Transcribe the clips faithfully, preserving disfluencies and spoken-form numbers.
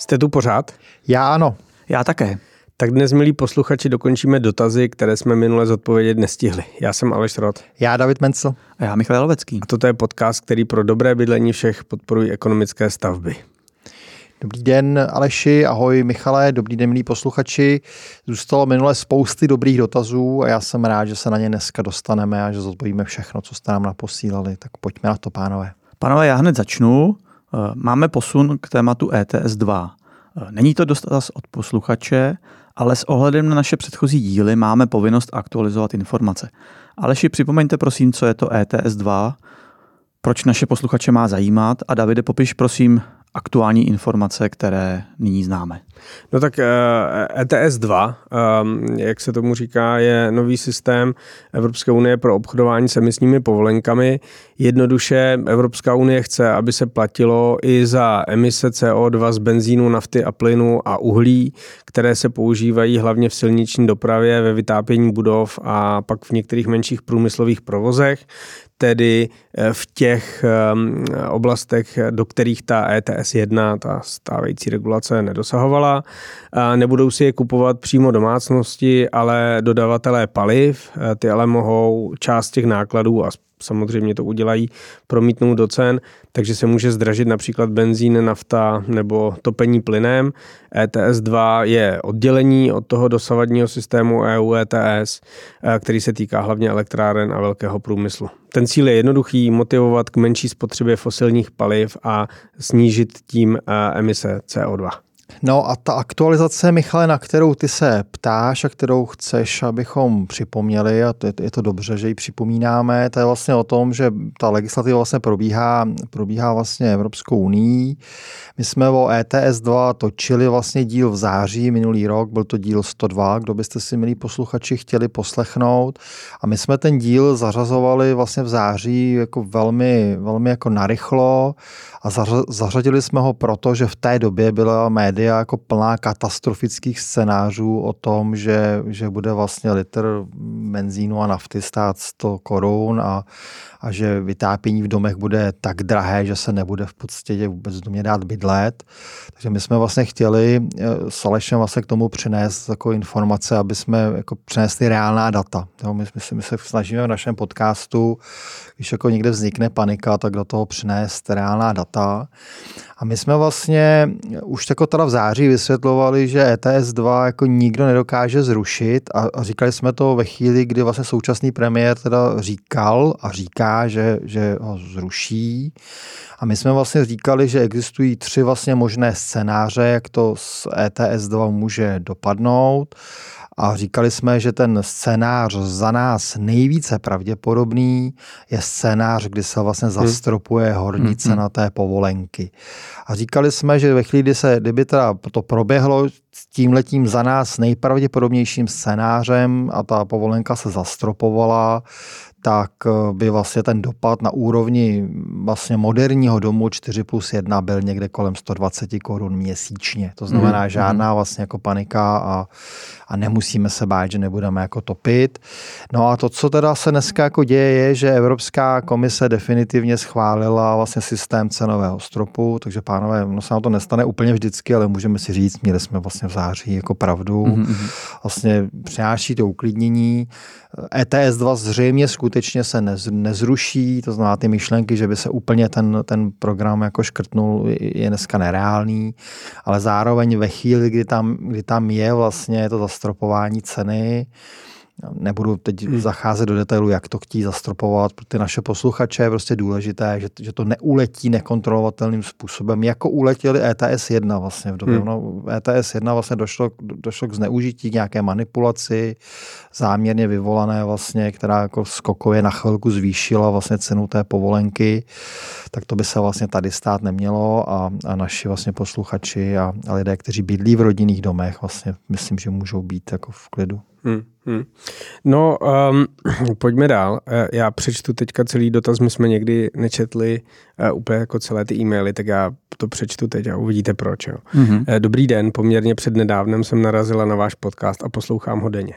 Jste tu pořád? Já ano. Já také. Tak dnes, milí posluchači, dokončíme dotazy, které jsme minule zodpovědět nestihli. Já jsem Aleš Rod. Já David Mencl. A já Michal Lovecký. A toto je podcast, který pro dobré bydlení všech podporují ekonomické stavby. Dobrý den, Aleši, ahoj Michale, dobrý den, milí posluchači. Zůstalo minule spousty dobrých dotazů a já jsem rád, že se na ně dneska dostaneme a že zodpovíme všechno, co jste nám naposílali. Tak pojďme na to, pánové. Pánové, já hned začnu. Máme posun k tématu E T S dva. Není to dotaz od posluchače, ale s ohledem na naše předchozí díly máme povinnost aktualizovat informace. Aleši, připomeňte prosím, co je to E T S dva, proč naše posluchače má zajímat a Davide, popiš prosím aktuální informace, které nyní známe. No tak E T S dva, jak se tomu říká, je nový systém Evropské unie pro obchodování s emisními povolenkami. Jednoduše Evropská unie chce, aby se platilo i za emise C O dva z benzínu, nafty a plynu a uhlí, které se používají hlavně v silniční dopravě, ve vytápění budov a pak v některých menších průmyslových provozech, tedy v těch oblastech, do kterých ta E T S jedna, ta stávající regulace, nedosahovala. Nebudou si je kupovat přímo domácnosti, ale dodavatelé paliv. Ty ale mohou část těch nákladů a samozřejmě to udělají, promítnout do cen, takže se může zdražit například benzín, nafta nebo topení plynem. E T S dva je oddělení od toho dosavadního systému E U E T S, který se týká hlavně elektráren a velkého průmyslu. Ten cíl je jednoduchý, motivovat k menší spotřebě fosilních paliv a snížit tím emise C O dva. No a ta aktualizace, Michale, na kterou ty se ptáš a kterou chceš, abychom připomněli, a to je, je to dobře, že ji připomínáme, to je vlastně o tom, že ta legislativa vlastně probíhá, probíhá vlastně Evropskou unii. My jsme o E T S dva točili vlastně díl v září minulý rok, byl to díl sto dva, kdo byste si, milí posluchači, chtěli poslechnout. A my jsme ten díl zařazovali vlastně v září jako velmi, velmi jako narychlo a zařadili jsme ho proto, že v té době byla média jako plná katastrofických scénářů o tom, že, že bude vlastně litr benzínu a nafty stát sto korun a, a že vytápění v domech bude tak drahé, že se nebude v podstatě vůbec v domě dát bydlet. Takže my jsme vlastně chtěli s Alešem vlastně k tomu přinést jako informace, aby jsme jako přinesli reálná data. Jo, my, my, my se snažíme v našem podcastu, když jako někde vznikne panika, tak do toho přinést reálná data. A my jsme vlastně už jako teda v září vysvětlovali, že E T S dva jako nikdo nedokáže zrušit a, a říkali jsme to ve chvíli, kdy vlastně současný premiér teda říkal a říká, že, že ho zruší. A my jsme vlastně říkali, že existují tři vlastně možné scénáře, jak to s E T S dva může dopadnout. A říkali jsme, že ten scénář za nás nejvíce pravděpodobný je scénář, kdy se vlastně zastropuje horní cena té povolenky. A říkali jsme, že ve chvíli, kdy se, kdyby teda to proběhlo s tímhletím za nás nejpravděpodobnějším scénářem a ta povolenka se zastropovala, tak by vlastně ten dopad na úrovni vlastně moderního domu čtyři plus jedna byl někde kolem sto dvacet korun měsíčně. To znamená mm. žádná vlastně jako panika a, a nemusíme se bát, že nebudeme jako topit. No a to, co teda se dneska jako děje, je, že Evropská komise definitivně schválila vlastně systém cenového stropu, takže pánové, no se nám to nestane úplně vždycky, ale můžeme si říct, měli jsme vlastně v září jako pravdu. Mm. Vlastně přináší to uklidnění. E T S dva zřejmě skutečně se nez, nezruší, to znamená ty myšlenky, že by se úplně ten, ten program jako škrtnul, je dneska nereálný, ale zároveň ve chvíli, kdy tam, kdy tam je vlastně to zastropování ceny, nebudu teď zacházet do detailu, jak to chtí zastropovat, pro ty naše posluchače je prostě důležité, že, že to neuletí nekontrolovatelným způsobem, jako uletěli E T S jedna vlastně v době. Hmm. No, E T S jedna vlastně došlo, došlo k zneužití, k nějaké manipulaci, záměrně vyvolané vlastně, která jako skokově na chvilku zvýšila vlastně cenu té povolenky, tak to by se vlastně tady stát nemělo a, a naši vlastně posluchači a, a lidé, kteří bydlí v rodinných domech, vlastně myslím, že můžou být jako v klidu. Hmm, hmm. No, um, pojďme dál. Já přečtu teďka celý dotaz, my jsme někdy nečetli uh, úplně jako celé ty e-maily, tak já to přečtu teď a uvidíte proč. Jo. Mm-hmm. Dobrý den, poměrně přednedávnem jsem narazila na váš podcast a poslouchám ho denně.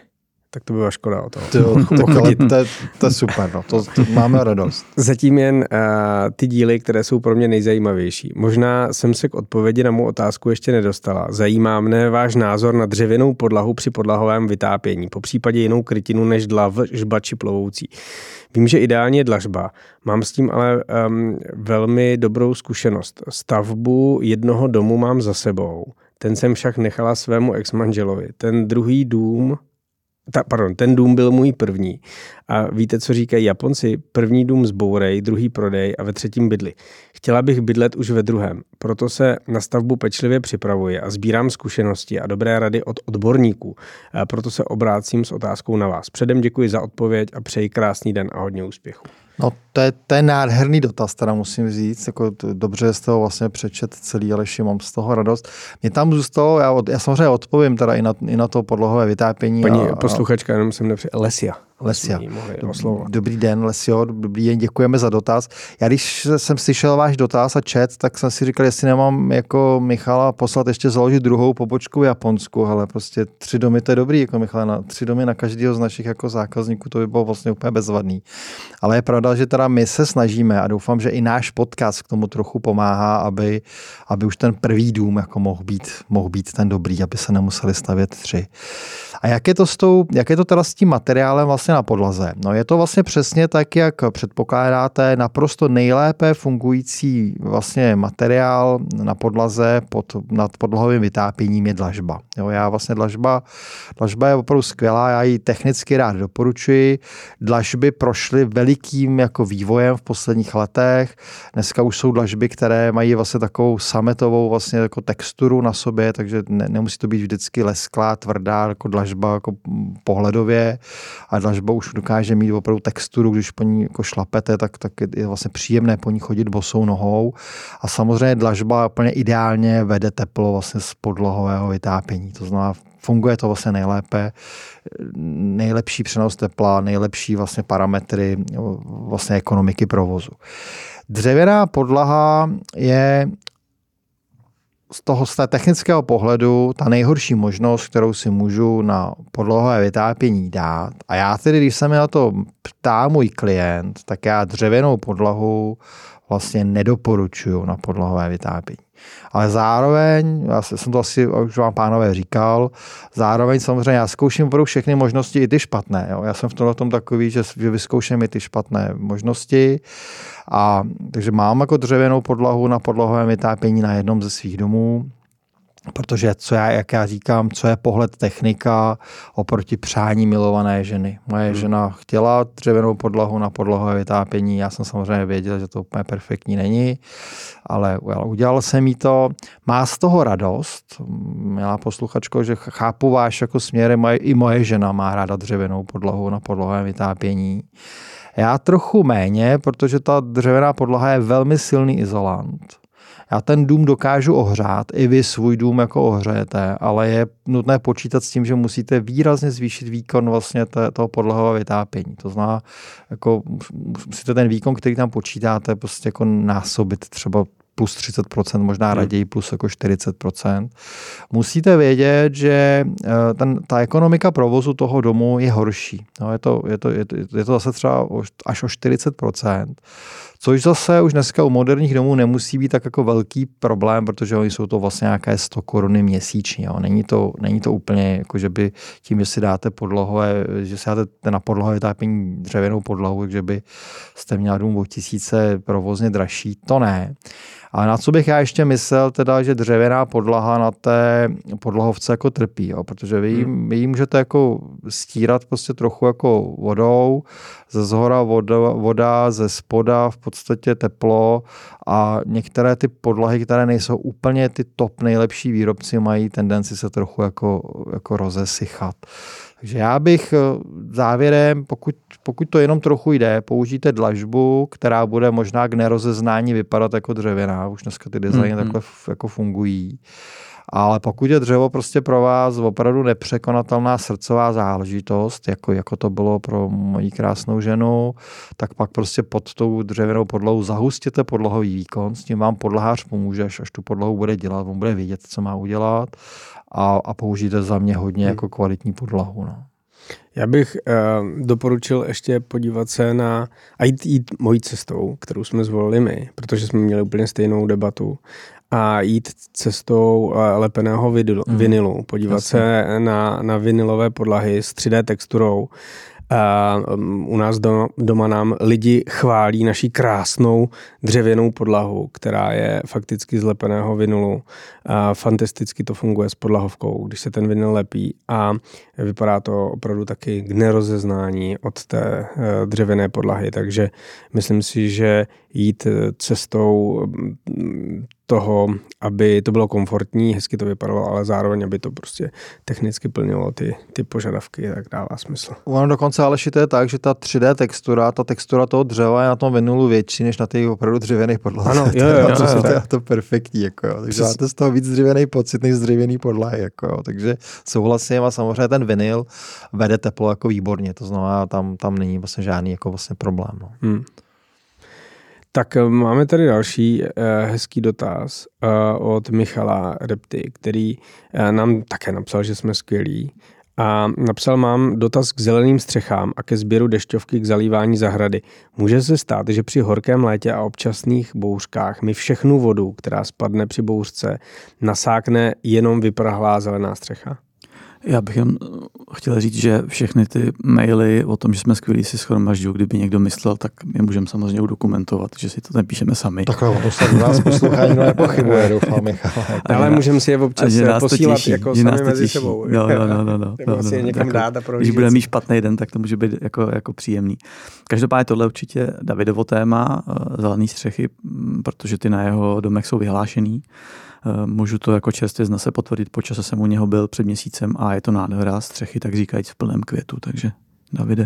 tak to byla škoda o toho. To, to, ale to, to je super, no. to, to máme radost. Zatím jen uh, ty díly, které jsou pro mě nejzajímavější. Možná jsem se k odpovědi na mou otázku ještě nedostala. Zajímá mne váš názor na dřevěnou podlahu při podlahovém vytápění, po případě jinou krytinu než dlažba či plovoucí. Vím, že ideálně je dlažba. Mám s tím ale um, velmi dobrou zkušenost. Stavbu jednoho domu mám za sebou. Ten jsem však nechala svému ex-manželovi. Ten druhý dům Ta, pardon, ten dům byl můj první. A víte, co říkají Japonci? První dům zbourej, druhý prodej a ve třetím bydli. Chtěla bych bydlet už ve druhém. Proto se na stavbu pečlivě připravuji a sbírám zkušenosti a dobré rady od odborníků. A proto se obrácím s otázkou na vás. Předem děkuji za odpověď a přeji krásný den a hodně úspěchu. No to je, to je nádherný dotaz, teda musím říct, jako to, dobře jste ho vlastně přečet celý, Aleši, mám z toho radost. Mě tam zůstalo, já, od, já samozřejmě odpovím teda i na, i na to podlohové vytápění. Paní a, posluchačka, jenom jsem nepři... Lesia. Lesia. Dobrý den, Lesio, dobrý den, děkujeme za dotaz. Já když jsem slyšel váš dotaz a chat, tak jsem si říkal, jestli nemám jako Michala poslat ještě založit druhou pobočku v Japonsku, ale prostě tři domy, to je dobrý, jako Michala, na tři domy na každého z našich jako zákazníků, to by bylo vlastně úplně bezvadný. Ale je pravda, že teda my se snažíme a doufám, že i náš podcast k tomu trochu pomáhá, aby, aby už ten první dům jako mohl být, mohl být ten dobrý, aby se nemuseli stavět tři. A jak je to s tou, jak je to teda s tím materiálem vlastně na podlaze? No je to vlastně přesně tak, jak předpokládáte, naprosto nejlépe fungující vlastně materiál na podlaze pod, nad podlahovým vytápěním je dlažba. Jo, já vlastně dlažba, dlažba je opravdu skvělá, já ji technicky rád doporučuji. Dlažby prošly velikým jako vývojem v posledních letech. Dneska už jsou dlažby, které mají vlastně takovou sametovou vlastně jako texturu na sobě, takže ne, nemusí to být vždycky lesklá, tvrdá jako dlažba jako pohledově. A dlažba už dokáže mít opravdu texturu, když po ní jako šlapete, tak, tak je vlastně příjemné po ní chodit bosou nohou. A samozřejmě dlažba úplně ideálně vede teplo vlastně z podlahového vytápění. To znamená, funguje to vlastně nejlépe, nejlepší přenos tepla, nejlepší vlastně parametry vlastně ekonomiky provozu. Dřevěná podlaha je z toho z té technického pohledu ta nejhorší možnost, kterou si můžu na podlohové vytápění dát. A já tedy, když se mi na to ptá můj klient, tak já dřevěnou podlahu vlastně nedoporučuju na podlohové vytápění. Ale zároveň, já jsem to asi už vám pánové říkal, zároveň samozřejmě já zkouším opravdu všechny možnosti, i ty špatné. Jo. Já jsem v tomhle tom takový, že, že vyzkouším i ty špatné možnosti. A takže mám jako dřevěnou podlahu na podlahovém vytápění na jednom ze svých domů, protože co já, jak já říkám, co je pohled technika oproti přání milované ženy. Moje hmm. žena chtěla dřevěnou podlahu na podlahové vytápění, já jsem samozřejmě věděl, že to úplně perfektní není, ale udělal jsem jí to. Má z toho radost, milá posluchačko, že chápu váš jako směr, moje, i moje žena má ráda dřevěnou podlahu na podlahovém vytápění. Já trochu méně, protože ta dřevěná podlaha je velmi silný izolant. Já ten dům dokážu ohřát, i vy svůj dům jako ohřejete, ale je nutné počítat s tím, že musíte výrazně zvýšit výkon vlastně toho podlahového vytápění. To znamená, jako musíte ten výkon, který tam počítáte, prostě jako násobit třeba plus třicet procent, možná raději plus jako čtyřicet procent. Musíte vědět, že ten, ta ekonomika provozu toho domu je horší. No, je, to, je, to, je, to, je to zase třeba až o čtyřicet procent. Což zase už dneska u moderních domů nemusí být tak jako velký problém, protože oni jsou to vlastně nějaké sto koruny měsíčně. Jo. Není to, není to úplně, jako že by tím, že si dáte podlohové, že si dáte na podlohové vytápění dřevěnou podlahu, takže by jste měl dům o tisíce provozně dražší. To ne. Ale na co bych já ještě myslel, teda, že dřevěná podlaha na té podlahovce jako trpí, jo? Protože vy, hmm. vy ji můžete jako stírat prostě trochu jako vodou, ze zhora voda, voda, ze spoda v podstatě teplo a některé ty podlahy, které nejsou úplně ty top nejlepší výrobci, mají tendenci se trochu jako, jako rozesychat. Takže já bych závěrem, pokud, pokud to jenom trochu jde, použijte dlažbu, která bude možná k nerozeznání vypadat jako dřevěná. Už dneska ty designy mm-hmm. takhle jako fungují. Ale pokud je dřevo prostě pro vás opravdu nepřekonatelná srdcová záležitost, jako, jako to bylo pro moji krásnou ženu, tak pak prostě pod tou dřevěnou podlahu zahustěte podlahový výkon, s tím vám podlahář pomůže, až tu podlahu bude dělat, on bude vědět, co má udělat a, a použijte za mě hodně jako kvalitní podlahu. No. Já bych uh, doporučil ještě podívat se na a jít, jít mojí cestou, kterou jsme zvolili my, protože jsme měli úplně stejnou debatu, a jít cestou uh, lepeného vinylu, mm. vinilu, podívat Jasně. se na, na vinilové podlahy s tři dé texturou. Uh, um, u nás do, doma nám lidi chválí naší krásnou dřevěnou podlahu, která je fakticky z lepeného vinylu. Uh, fantasticky to funguje s podlahovkou, když se ten vinyl lepí a vypadá to opravdu taky k nerozeznání od té uh, dřevěné podlahy, takže myslím si, že jít cestou toho, aby to bylo komfortní, hezky to vypadalo, ale zároveň, aby to prostě technicky plnilo ty, ty požadavky, tak dává smysl. Ono dokonce ale to je tak, že ta tři dé textura, ta textura toho dřeva je na tom vinylu větší, než na těch opravdu dřevěných podlahách. Ano, jo, jo, jo, to, jo. To je to perfektní, jako jo. Takže máte z toho víc dřevěný pocit, než z dřevěný podlahy, jako jo. Takže souhlasím a samozřejmě ten vinyl vede teplo jako výborně, to znamená, tam, tam není vlastně žádný jako vlastně problém. No. Hmm. Tak máme tady další uh, hezký dotaz uh, od Michala Repty, který uh, nám také napsal, že jsme skvělí. A napsal: mám dotaz k zeleným střechám a ke sběru dešťovky k zalívání zahrady. Může se stát, že při horkém létě a občasných bouřkách mi všechnu vodu, která spadne při bouřce, nasákne jenom vyprahlá zelená střecha? Já bych jen chtěl říct, že všechny ty maily o tom, že jsme skvělí, si shromažďují. Kdyby někdo myslel, tak je můžeme samozřejmě dokumentovat, že si to nepíšeme sami. Takhle o to se u nás poslouchá, nikdo nepochybuje, doufám, Michal. Ale můžeme si je občas posílat těší, jako sami mezi těší. sebou. No, no, no, no, no, Nebo no, si je no, někam jako, dát a prožít. Když budeme mít špatný den, tak to může být jako, jako příjemný. Každopádně tohle určitě Davidovo téma, zelený střechy, protože ty na jeho domech jsou vyhlášený. Můžu to jako čerstvě z nese potvrdit, po čase jsem u něho byl před měsícem a je to nádhera, střechy, tak říkajíc, v plném květu, takže Davide.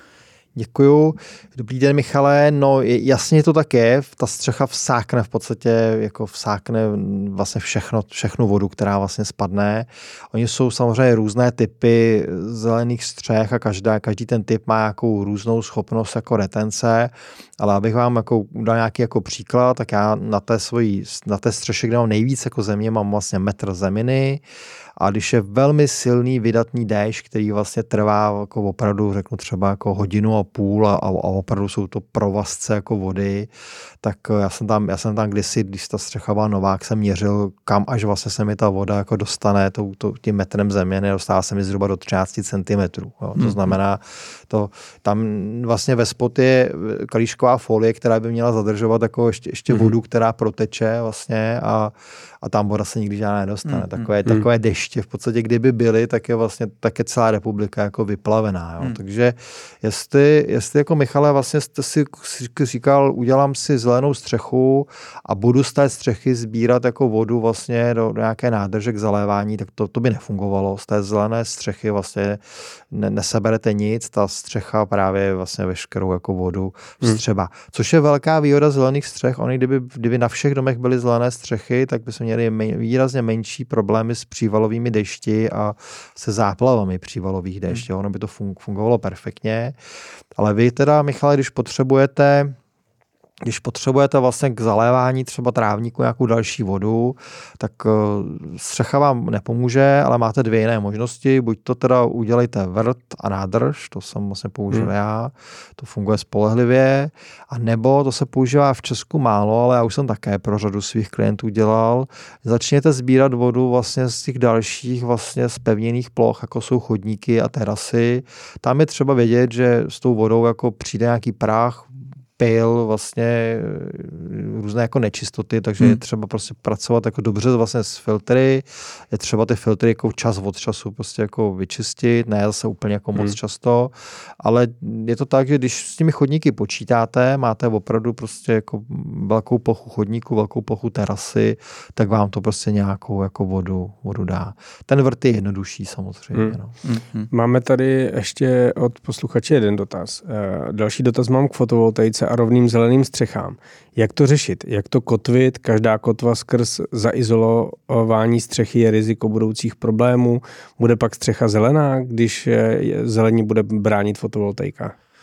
Děkuju. Dobrý den, Michale. No jasně to tak je. Ta střecha vsákne v podstatě, jako vsákne vlastně všechno, všechnu vodu, která vlastně spadne. Oni jsou samozřejmě různé typy zelených střech a každá, každý ten typ má nějakou různou schopnost jako retence, ale abych vám jako dal nějaký jako příklad, tak já na té svojí, na té střeše, kde mám nejvíc jako země, mám vlastně metr zeminy. A když je velmi silný vydatný déšť, který vlastně trvá jako opravdu, řeknu třeba jako hodinu a půl a, a opravdu jsou to provazce jako vody, tak já jsem tam, já jsem tam kdysi, když ta střecha byla nová, jsem měřil, kam až vlastně se mi ta voda jako dostane to, to, tím metrem země, nedostává se mi zhruba do třináct centimetrů. Jo. To znamená, to, tam vlastně ve spot je kalíšková folie, která by měla zadržovat jako ještě, ještě vodu, která proteče vlastně a, a tam voda se nikdy žádná nedostane. Mm, takové, mm. takové deště v podstatě, kdyby byly, tak je vlastně tak je celá republika jako vyplavená. Jo. Mm. Takže jestli, jestli jako Michale vlastně jste si říkal, udělám si zelenou střechu a budu z té střechy sbírat jako vodu vlastně do, do nějaké nádrže k zalévání, tak to, to by nefungovalo. Z té zelené střechy vlastně ne, neseberete nic, ta střecha právě vlastně veškerou jako vodu vstřeba. Hmm. Což je velká výhoda zelených střech. Oni kdyby, kdyby na všech domech byly zelené střechy, tak by jsme měli mej, výrazně menší problémy s přívalovými dešti a se záplavami přívalových dešti. Hmm. Ono by to fungovalo perfektně. Ale vy teda, Michale, když potřebujete Když potřebujete vlastně k zalévání třeba trávníku nějakou další vodu, tak střecha vám nepomůže, ale máte dvě jiné možnosti. Buď to teda udělejte vrt a nádrž, to jsem vlastně použil hmm. já, to funguje spolehlivě, a nebo to se používá v Česku málo, ale já už jsem také pro řadu svých klientů dělal. Začněte sbírat vodu vlastně z těch dalších vlastně zpevněných ploch, jako jsou chodníky a terasy. Tam je třeba vědět, že s tou vodou jako přijde nějaký prach, pil, vlastně různé jako nečistoty, takže hmm. je třeba prostě pracovat jako dobře vlastně s filtry, je třeba ty filtry jako čas od času prostě jako vyčistit, ne zase úplně jako moc hmm. často, ale je to tak, že když s těmi chodníky počítáte, máte opravdu prostě jako velkou plochu chodníku, velkou plochu terasy, tak vám to prostě nějakou jako vodu, vodu dá. Ten vrt je jednodušší samozřejmě. Hmm. No. Hmm. Máme tady ještě od posluchače jeden dotaz. Další dotaz mám k fotovoltaice a rovným zeleným střechám. Jak to řešit? Jak to kotvit? Každá kotva skrz zaizolování střechy je riziko budoucích problémů. Bude pak střecha zelená, když zelení bude bránit fotovoltaika?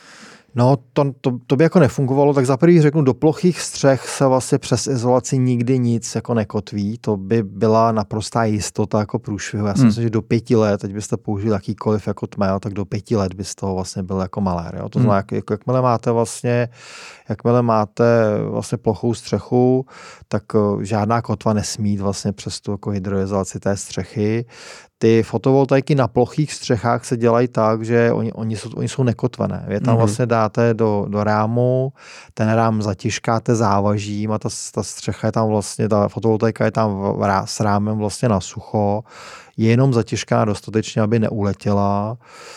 No, to, to, to by jako nefungovalo, tak za prvý řeknu, do plochých střech se vlastně přes izolaci nikdy nic jako nekotví, to by byla naprostá jistota jako průšvihu. Já si hmm. myslím, že do pěti let, teď byste použili jakýkoliv jako tmel, tak do pěti let by z toho vlastně byl jako malér. Jo? To znamená, hmm. jak, jakmile máte vlastně, jakmile máte vlastně plochou střechu, tak žádná kotva nesmí vlastně přes tu jako hydroizolaci té střechy. Ty fotovoltaiky na plochých střechách se dělají tak, že oni, oni, jsou, oni jsou nekotvené. Vy tam mm-hmm. vlastně dáte do, do rámu, ten rám zatěžkáte závažím a ta, ta střecha je tam vlastně, ta fotovoltaika je tam v, s rámem vlastně na sucho. Je jenom zatěžká dostatečně, aby neuletěla.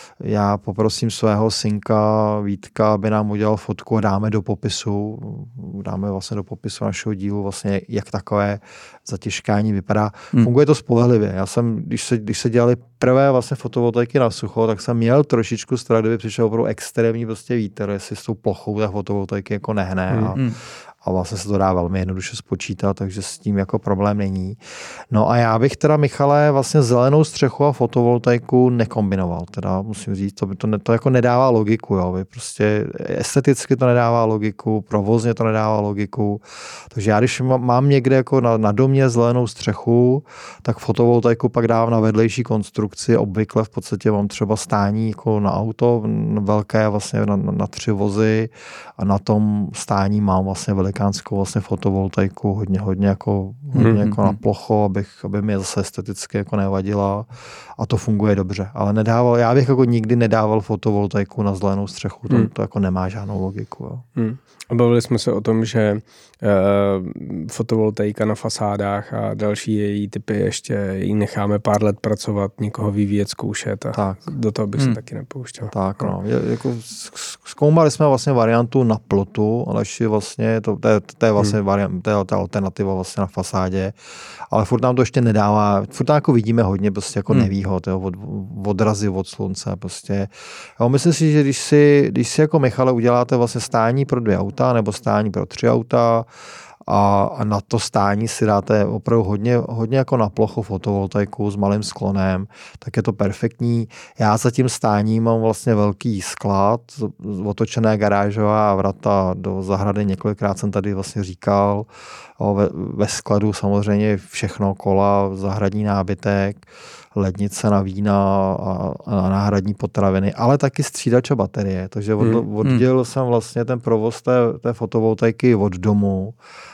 Já poprosím svého synka Vítka, aby nám udělal fotku a dáme do popisu. Dáme vlastně do popisu našeho dílu vlastně, jak takové zatěžkání vypadá. Hmm. Funguje to spolehlivě. Já jsem, když se, když se dělali prvé vlastně fotovoltaiky na sucho, tak jsem měl trošičku strach, kdyby přišel opravdu extrémní prostě vítr, jestli s tou plochou ta fotovoltaiky jako nehne. Hmm. A, a vlastně se to dá velmi jednoduše spočítat, takže s tím jako problém není. No a já bych teda, Michale, vlastně zelenou střechu a fotovoltaiku nekombinoval. Teda musím říct, to, to, to jako nedává logiku. Jo. Vy prostě esteticky to nedává logiku, provozně to nedává logiku. Takže já, když mám někde jako na, na domě zelenou střechu, tak fotovoltaiku pak dávám na vedlejší konstrukci. Obvykle v podstatě mám třeba stání jako na auto, velké vlastně na, na tři vozy a na tom stání mám vlastně velikánskou vlastně fotovoltaiku, hodně, hodně jako, hodně mm-hmm. jako na plocho, abych, aby mi zase esteticky jako nevadila a to funguje dobře. Ale nedával, já bych jako nikdy nedával fotovoltaiku na zelenou střechu, to, mm. to jako nemá žádnou logiku. Jo. Mm. A bavili jsme se o tom, že uh, fotovoltaika na fasádách a další její typy ještě ji necháme pár let pracovat, někoho vyvíjet, zkoušet a tak. Do toho bych hmm. se taky nepouštěl. Tak no, je, jako zkoumali jsme vlastně variantu na plotu, ale ještě vlastně to, to, je, to je vlastně hmm. variant, to je ta alternativa vlastně na fasádě, ale furt nám to ještě nedává, furt tam jako vidíme hodně prostě jako hmm. nevýhod, jo, od, odrazy od slunce prostě. Jo, myslím si, že když si, když si jako Michale uděláte vlastně stání pro dvě auta nebo stání pro tři auta a, a na to stání si dáte opravdu hodně, hodně jako na plochu fotovoltaiku s malým sklonem, tak je to perfektní. Já za tím stáním mám vlastně velký sklad, otočené garážová vrata do zahrady, několikrát jsem tady vlastně říkal, ve, ve skladu samozřejmě všechno, kola, zahradní nábytek, lednice na vína a, a náhradní potraviny, ale taky střídač a baterie. Takže od, hmm. oddělil hmm. jsem vlastně ten provoz té, té fotovoltaiky od domu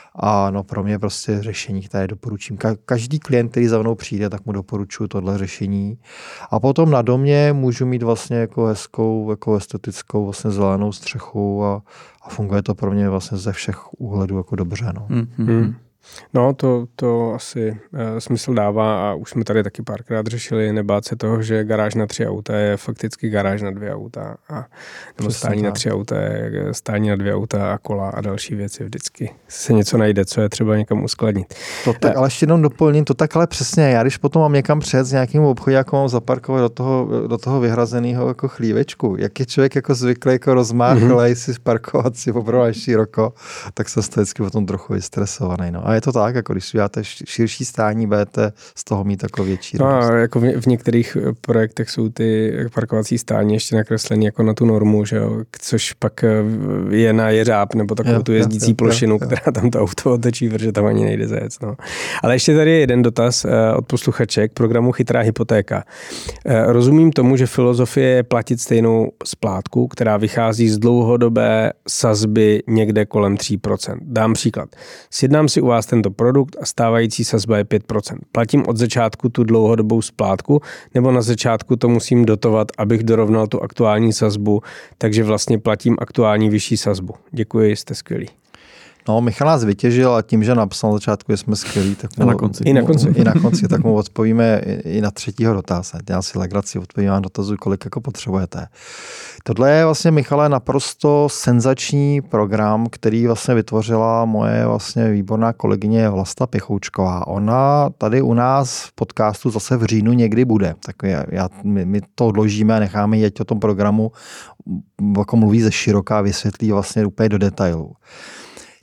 a no pro mě prostě řešení, které doporučím. Ka- každý klient, který za mnou přijde, tak mu doporučuji tohle řešení. A potom na domě můžu mít vlastně jako hezkou, jako estetickou vlastně zelenou střechu a, a funguje to pro mě vlastně ze všech úhledů jako dobře. No. Hmm. Hmm. No, to, to asi uh, smysl dává a už jsme tady taky párkrát řešili, nebát se toho, že garáž na tři auta je fakticky garáž na dvě auta a nebo stání tak. na tři auta je stání na dvě auta a kola a další věci vždycky se něco najde, co je třeba někam uskladnit. To tak, ale ještě jenom doplním, to tak ale přesně, já když potom mám někam přijet s nějakým obchodem, jako mám zaparkovat do toho, do toho vyhrazeného jako chlívečku, jak je člověk jako zvyklý jako rozmáchlej mm-hmm. si parkovat si poprvé až široko, tak jsem vždycky potom trochu vystresovaný. No. A je to tak, jako když si děláte širší stání, budete z toho mít jako větší no a jako v, v některých projektech jsou ty parkovací stání ještě nakreslený jako na tu normu, že jo, což pak je na jeřáb, nebo takovou jo, tu jezdící jo, plošinu, jo, jo. která tam to auto otočí, protože tam ani nejde zajet. No. Ale ještě tady je jeden dotaz od posluchače k programu Chytrá hypotéka. Rozumím tomu, že filozofie je platit stejnou splátku, která vychází z dlouhodobé sazby někde kolem tři procenta. Dám příklad. Sjednám si u vás tento produkt a stávající sazba je pět procent. Platím od začátku tu dlouhodobou splátku, nebo na začátku to musím dotovat, abych dorovnal tu aktuální sazbu, takže vlastně platím aktuální vyšší sazbu. Děkuji, jste skvělí. No, Michal nás vytěžil a tím, že napsal na začátku, že jsme skvělí, tak mu, na konci. I na konci. I na konci, tak mu odpovíme i na třetího dotaz. Já si legraci odpovím vám dotazu, kolik jako potřebujete. Tohle je vlastně, Michale, naprosto senzační program, který vlastně vytvořila moje vlastně výborná kolegyně Vlasta Pěchoučková. Ona tady u nás v podcastu zase v říjnu někdy bude. Tak já, my, my to odložíme a necháme jí, ať o tom programu jako mluví ze široká, vysvětlí vlastně úplně do detailu.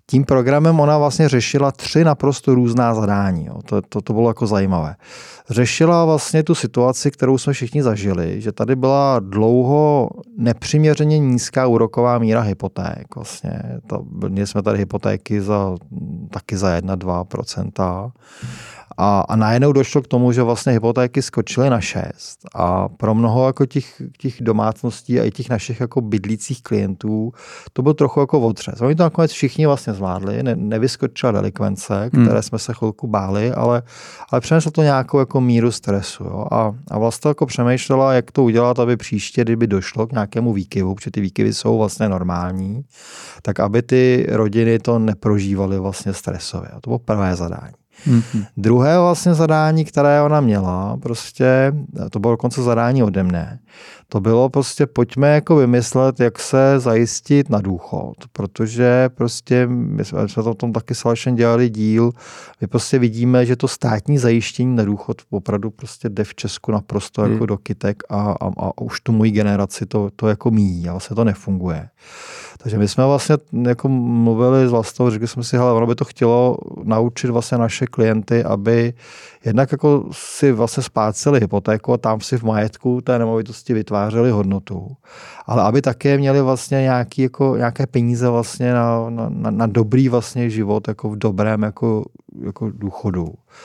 tím programem ona vlastně řešila tři naprosto různá zadání. Jo. To, to, to bylo jako zajímavé. Řešila vlastně tu situaci, kterou jsme všichni zažili, že tady byla dlouho nepřiměřeně nízká úroková míra hypoték. Vlastně to, měli jsme tady hypotéky za, taky za jedna až dva procenta. A, a najednou došlo k tomu, že vlastně hypotéky skočily na šest. A pro mnoho jako těch, těch domácností a i těch našich jako bydlících klientů to byl trochu jako otřes. Oni to nakonec všichni vlastně zvládli, ne, nevyskočila delikvence, které hmm. jsme se chvilku báli, ale, ale přineslo to nějakou jako míru stresu. Jo? A, a vlastně jako přemýšlela, jak to udělat, aby příště, kdyby došlo k nějakému výkyvu, protože ty výkyvy jsou vlastně normální, tak aby ty rodiny to neprožívaly vlastně stresově. A to bylo prvé zadání. Mm-hmm. Druhé vlastně zadání, které ona měla, prostě, to bylo dokonce zadání ode mne, to bylo prostě pojďme jako vymyslet, jak se zajistit na důchod, protože prostě my jsme, my jsme to o tom taky s Alešem dělali díl, my prostě vidíme, že to státní zajištění na důchod opravdu prostě jde v Česku naprosto mm. jako do kytek a, a, a už tu moji generaci to, to jako míjí a vlastně to nefunguje. Takže my jsme vlastně jako mluvili s Vlastou, řekli jsme si, hele, ono by to chtělo naučit vlastně naše klienty, aby jednak jako si vlastně spláceli hypotéku a tam si v majetku té nemovitosti vytvářeli hodnotu. Ale aby také měli vlastně nějaký, jako, nějaké peníze vlastně na, na, na dobrý vlastně život jako v dobrém jako, jako důchodu.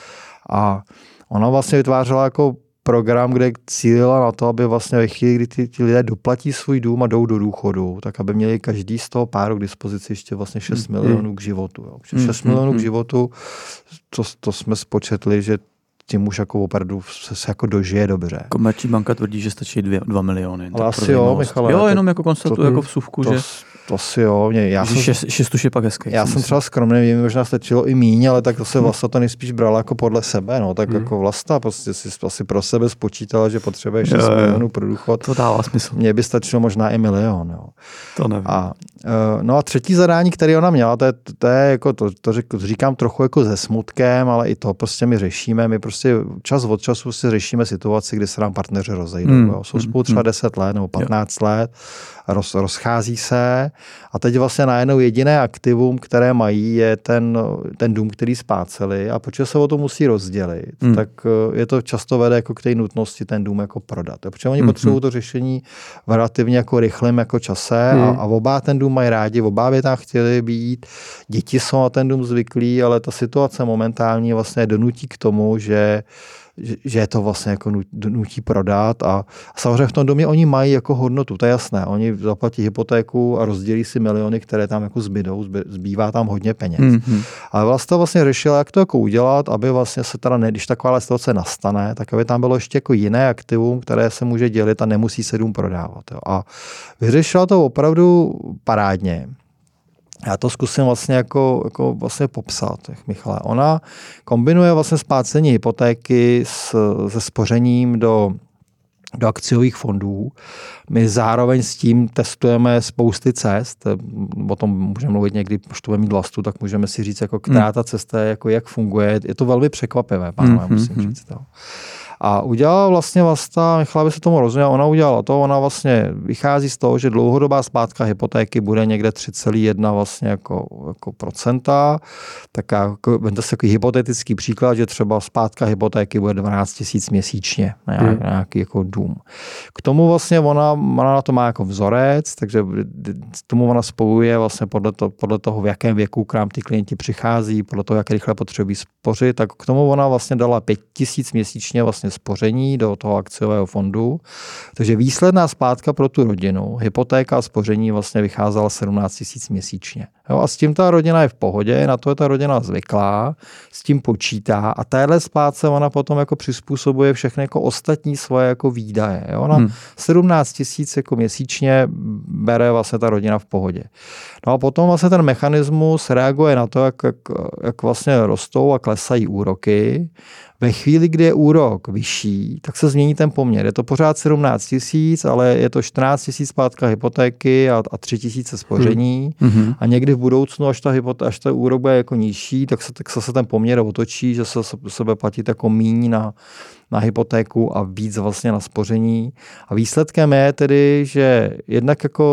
A ona vlastně vytvářela jako program, kde cílila na to, aby vlastně ve chvíli, kdy ty, ty lidé doplatí svůj dům a jdou do důchodu, tak aby měli každý z toho páru k dispozici ještě vlastně šest mm. milionů k životu. Jo. šest mm. milionů k životu, to, to jsme spočetli, že tím už jako opravdu se, se jako dožije dobře. Komerční banka tvrdí, že stačí dva miliony. Ale asi jo, Michale. Jo, jenom jako konstatuju jako vsuvku, to, že... To si jo. Mě, já jsem, šest, šest už je pak hezký. Já jsem třeba skromný, mě možná stačilo i míň, ale tak to se Vlasta to nejspíš brala jako podle sebe. No. Tak hmm. jako Vlasta prostě si asi pro sebe spočítala, že potřebuje šest milionů pro důchod. To dává smysl. Mně by stačilo možná i milion. Jo. To nevím. A, no a třetí zadání, které ona měla, to je, to je jako, to, to říkám trochu jako se smutkem, ale i to prostě my řešíme. My prostě čas od času si řešíme situaci, kdy se nám partneři rozejdou. Hmm. Jo. Jsou spolu třeba deset let nebo patnáct jo. let, roz, rozchází se a teď vlastně najednou jediné aktivum, které mají, je ten, ten dům, který spláceli a protože se o to musí rozdělit, hmm. tak je to často vede jako k té nutnosti ten dům jako prodat. Protože oni hmm. potřebují to řešení v relativně jako rychlém jako čase hmm. a, a oba ten dům mají rádi, oba by tam chtěli být, děti jsou na ten dům zvyklí, ale ta situace momentálně vlastně donutí k tomu, že že je to vlastně jako nutí prodat a samozřejmě v tom domě oni mají jako hodnotu, to je jasné. Oni zaplatí hypotéku a rozdělí si miliony, které tam jako zbydou, zbývá tam hodně peněz. Mm-hmm. Ale vlastně vlastně řešila, jak to jako udělat, aby vlastně se teda, ne, když taková situace nastane, tak aby tam bylo ještě jako jiné aktivum, které se může dělit a nemusí se dům prodávat. Jo. A vyřešila to opravdu parádně. Já to zkusím vlastně jako, jako vlastně popsat, Michale. Ona kombinuje vlastně splácení hypotéky s, se spořením do, do akciových fondů. My zároveň s tím testujeme spousty cest. O tom můžeme mluvit někdy, až to bude mít Vlastu, tak můžeme si říct, jako, která ta cesta je, jako, jak funguje. Je to velmi překvapivé, pánové, mm-hmm. musím říct. To. A udělala vlastně Vlasta, Michala by se tomu rozuměla, ona udělala to, ona vlastně vychází z toho, že dlouhodobá splátka hypotéky bude někde tři celá jedna vlastně jako, jako procenta. Tak jako, to je takový hypotetický příklad, že třeba splátka hypotéky bude dvanáct tisíc měsíčně na nějaký, hmm. nějaký jako dům. K tomu vlastně ona, ona na to má jako vzorec, takže k tomu ona spojuje vlastně podle, to, podle toho, v jakém věku k nám ty klienti přichází, podle toho, jak rychle potřebují spořit, tak k tomu ona vlastně dala pět tisíc měsíčně vlastně spoření do toho akciového fondu. Takže výsledná splátka pro tu rodinu, hypotéka a spoření vlastně vycházela sedmnáct tisíc měsíčně. Jo, a s tím ta rodina je v pohodě, na to je ta rodina zvyklá, s tím počítá a téhle splátce ona potom jako přizpůsobuje všechny jako ostatní svoje jako výdaje. Jo. Ona hmm. sedmnáct tisíc jako měsíčně bere vlastně ta rodina v pohodě. No a potom vlastně ten mechanismus reaguje na to, jak, jak, jak vlastně rostou a klesají úroky. Ve chvíli, kdy je úrok vyšší, tak se změní ten poměr. Je to pořád sedmnáct tisíc, ale je to čtrnáct tisíc splátka hypotéky a, a tři tisíce spoření. Hmm. A někdy v budoucnu, až ta, hypoté- až ta úrok bude jako nižší, tak se, tak se ten poměr otočí, že se sebe platit jako míň na, na hypotéku a víc vlastně na spoření. A výsledkem je tedy, že jednak jako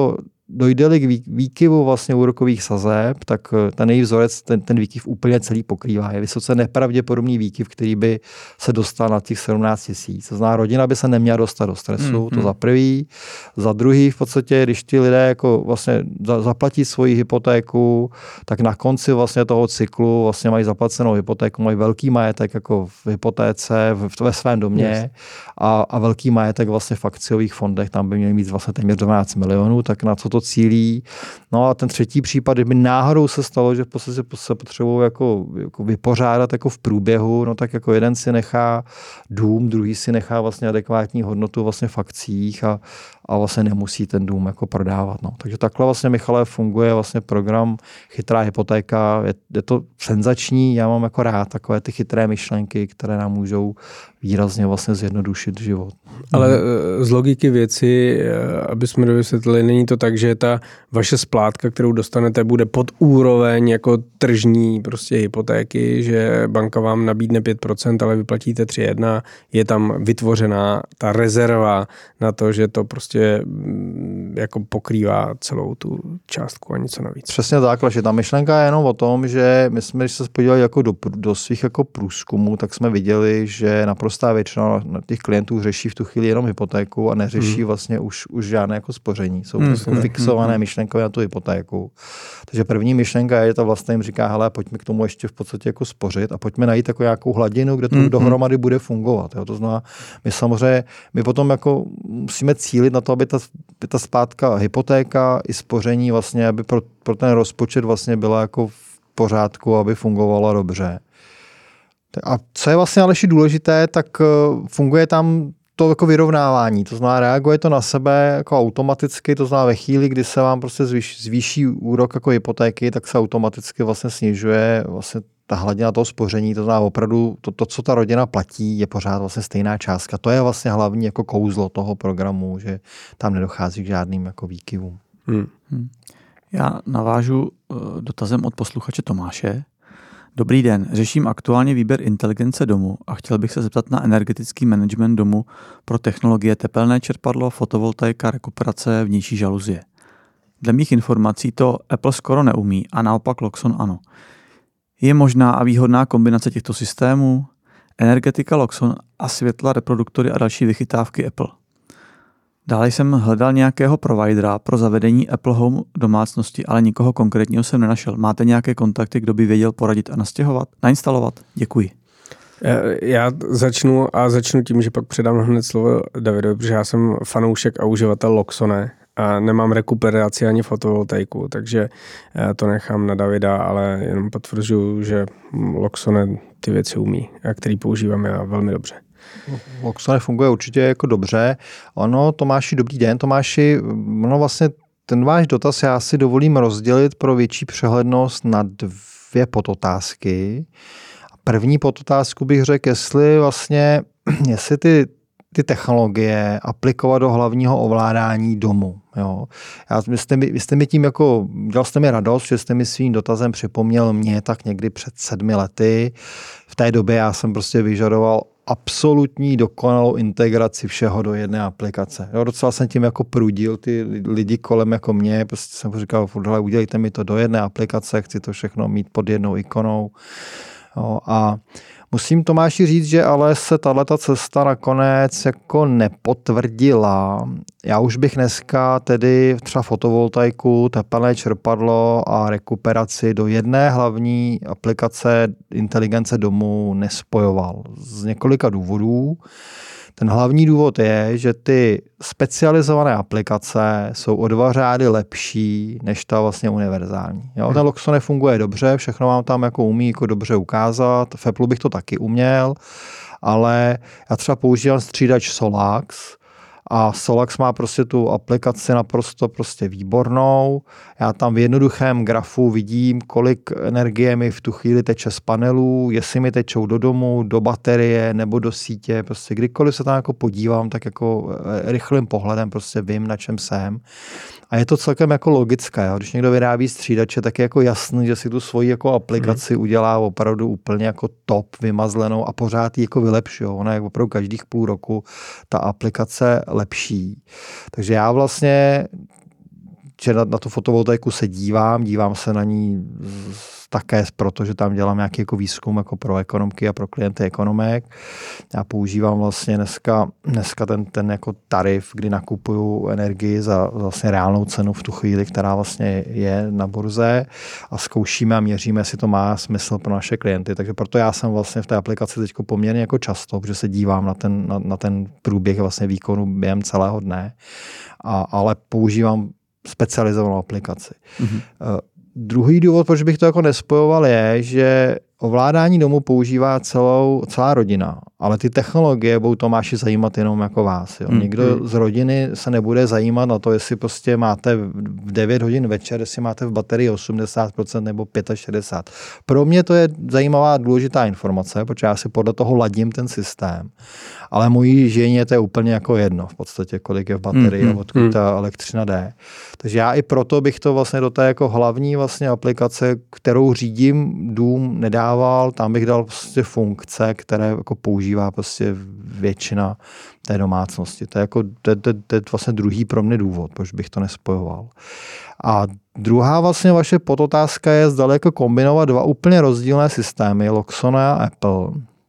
dojde-li k výkyvu vlastně úrokových sazeb, tak ten její vzorec ten, ten výkyv úplně celý pokrývá. Je vysoce nepravděpodobný výkyv, který by se dostal na těch sedmnáct tisíc. To znamená, rodina by se neměla dostat do stresu, mm, to mm. za prvý. Za druhý v podstatě, když ty lidé jako vlastně zaplatí svoji hypotéku, tak na konci vlastně toho cyklu vlastně mají zaplacenou hypotéku, mají velký majetek jako v hypotéce, v, ve svém domě yes. a, a velký majetek vlastně v akciových fondech, tam by měli mít vlastně téměř dvanáct milionů, tak na co to cílí. No a ten třetí případ, kdyby náhodou se stalo, že v podstatě se potřebují jako, jako vypořádat jako v průběhu, no tak jako jeden si nechá dům, druhý si nechá vlastně adekvátní hodnotu vlastně v akcích a, a vlastně nemusí ten dům jako prodávat. No. Takže takhle vlastně, Michale, funguje vlastně program Chytrá hypotéka. Je, je to senzační, já mám jako rád takové ty chytré myšlenky, které nám můžou výrazně vlastně zjednodušit život. Ale z logiky věci, aby jsme dovysvětlili, není to tak, že ta vaše splátka, kterou dostanete, bude pod úroveň jako tržní prostě hypotéky, že banka vám nabídne pět procent, ale vyplatíte tři jedna, je tam vytvořená ta rezerva na to, že to prostě jako pokrývá celou tu částku a něco navíc. Přesně tak, že ta myšlenka je jenom o tom, že my jsme, když se podívali jako do, do svých jako průzkumů, tak jsme viděli, že naprostá většina těch klientů řeší v tu chvíli jenom hypotéku a neřeší hmm. vlastně už, už žádné jako spoření. Jsou prostě hmm. fixované hmm. myšlenkové na tu hypotéku. Takže první myšlenka je, že to vlastně jim říká, hele, pojďme k tomu ještě v podstatě jako spořit a pojďme najít jako nějakou hladinu, kde to hmm. dohromady bude fungovat. Jo. To znamená, my samozřejmě, my potom jako musíme cílit na to, aby ta, aby ta splátka hypotéka i spoření vlastně, aby pro, pro ten rozpočet vlastně byla jako v pořádku, aby fungovala dobře. A co je vlastně ale ještě důležité, tak funguje tam to jako vyrovnávání, to znamená, reaguje to na sebe jako automaticky, to znamená ve chvíli, kdy se vám prostě zvýší, zvýší úrok jako hypotéky, tak se automaticky vlastně snižuje vlastně ta hladina toho spoření, to znamená opravdu to, to, co ta rodina platí, je pořád vlastně stejná částka. To je vlastně hlavní jako kouzlo toho programu, že tam nedochází k žádným jako výkyvům. Hmm. Hmm. Já navážu dotazem od posluchače Tomáše. Dobrý den, řeším aktuálně výběr inteligence domu a chtěl bych se zeptat na energetický management domu pro technologie tepelné čerpadlo, fotovoltaika, rekuperace, vnější žaluzie. Dle mých informací to Apple skoro neumí a naopak Loxon ano. Je možná a výhodná kombinace těchto systémů? Energetika Loxon a světla, reproduktory a další vychytávky Apple. Dále jsem hledal nějakého providera pro zavedení Apple Home domácnosti, ale nikoho konkrétního jsem nenašel. Máte nějaké kontakty, kdo by věděl poradit a nastěhovat? Nainstalovat? Děkuji. Já začnu a začnu tím, že pak předám hned slovo Davidovi, protože já jsem fanoušek a uživatel Loxone a nemám rekuperaci ani fotovoltaiku, takže to nechám na Davida, ale jenom potvrzuju, že Loxone ty věci umí a který používám já velmi dobře. Loxone funguje určitě jako dobře. Ono, Tomáši, dobrý den, Tomáši, ono vlastně ten váš dotaz já si dovolím rozdělit pro větší přehlednost na dvě podotázky. První podotázku bych řekl, jestli vlastně, jestli ty, ty technologie aplikovat do hlavního ovládání domu. Jo. Já, vy, jste mi, vy jste mi tím jako, dělal jste mi radost, že jste mi svým dotazem připomněl mě tak někdy před sedmi lety. V té době já jsem prostě vyžadoval absolutní dokonalou integraci všeho do jedné aplikace. Jo, docela jsem tím jako prudil ty lidi kolem jako mě, prostě jsem říkal, hele, udělejte mi to do jedné aplikace, chci to všechno mít pod jednou ikonou. Jo, a musím, Tomáši, říct, že ale se tato cesta nakonec jako nepotvrdila. Já už bych dneska tedy třeba fotovoltaiku, tepelné čerpadlo a rekuperaci do jedné hlavní aplikace inteligence domu nespojoval. Z několika důvodů. Ten hlavní důvod je, že ty specializované aplikace jsou o dva řády lepší než ta vlastně univerzální. Jo, ten Loxone funguje dobře, všechno vám tam jako umí jako dobře ukázat. V Apple bych to taky uměl, ale já třeba používám střídač Solax a Solax má prostě tu aplikaci naprosto prostě výbornou. Já tam v jednoduchém grafu vidím, kolik energie mi v tu chvíli teče z panelů, jestli mi tečou do domu, do baterie nebo do sítě. Prostě kdykoliv se tam jako podívám, tak jako rychlým pohledem prostě vím, na čem jsem. A je to celkem jako logické. Jo? Když někdo vyrábí střídače, tak je jako jasný, že si tu svoji jako aplikaci hmm. udělá opravdu úplně jako top, vymazlenou a pořád ji jako vylepší. Ona je opravdu každých půl roku ta aplikace lepší. Takže já vlastně že na, na tu fotovoltaiku se dívám, dívám se na ní z, také proto, že tam dělám nějaký jako výzkum jako pro ekonomky a pro klienty ekonomek. Já používám vlastně dneska, dneska ten, ten jako tarif, kdy nakupuju energii za vlastně reálnou cenu v tu chvíli, která vlastně je na burze a zkoušíme a měříme, jestli to má smysl pro naše klienty. Takže proto já jsem vlastně v té aplikaci teď poměrně jako často, protože se dívám na ten, na, na ten průběh vlastně výkonu během celého dne, a, ale používám specializovanou aplikaci. Mm-hmm. Uh, Druhý důvod, proč bych to jako nespojoval, je, že ovládání domu používá celou, celá rodina, ale ty technologie budou Tomáši zajímat jenom jako vás. Jo. Nikdo mm. z rodiny se nebude zajímat na to, jestli prostě máte v devět hodin večer, jestli máte v baterii osmdesát procent nebo šedesát pět procent. Pro mě to je zajímavá důležitá informace, protože já si podle toho ladím ten systém. Ale mojí ženě to je úplně jako jedno, v podstatě, kolik je v baterii mm. a odkud ta elektřina jde. Takže já i proto bych to vlastně do té jako hlavní vlastně aplikace, kterou řídím dům, nedával, tam bych dal prostě funkce, které jako používá prostě většina té domácnosti. To je jako to, to, to je vlastně druhý pro mě důvod, proč bych to nespojoval. A druhá vlastně vaše podotázka je, zdali jako kombinovat dva úplně rozdílné systémy, Loxona a Apple.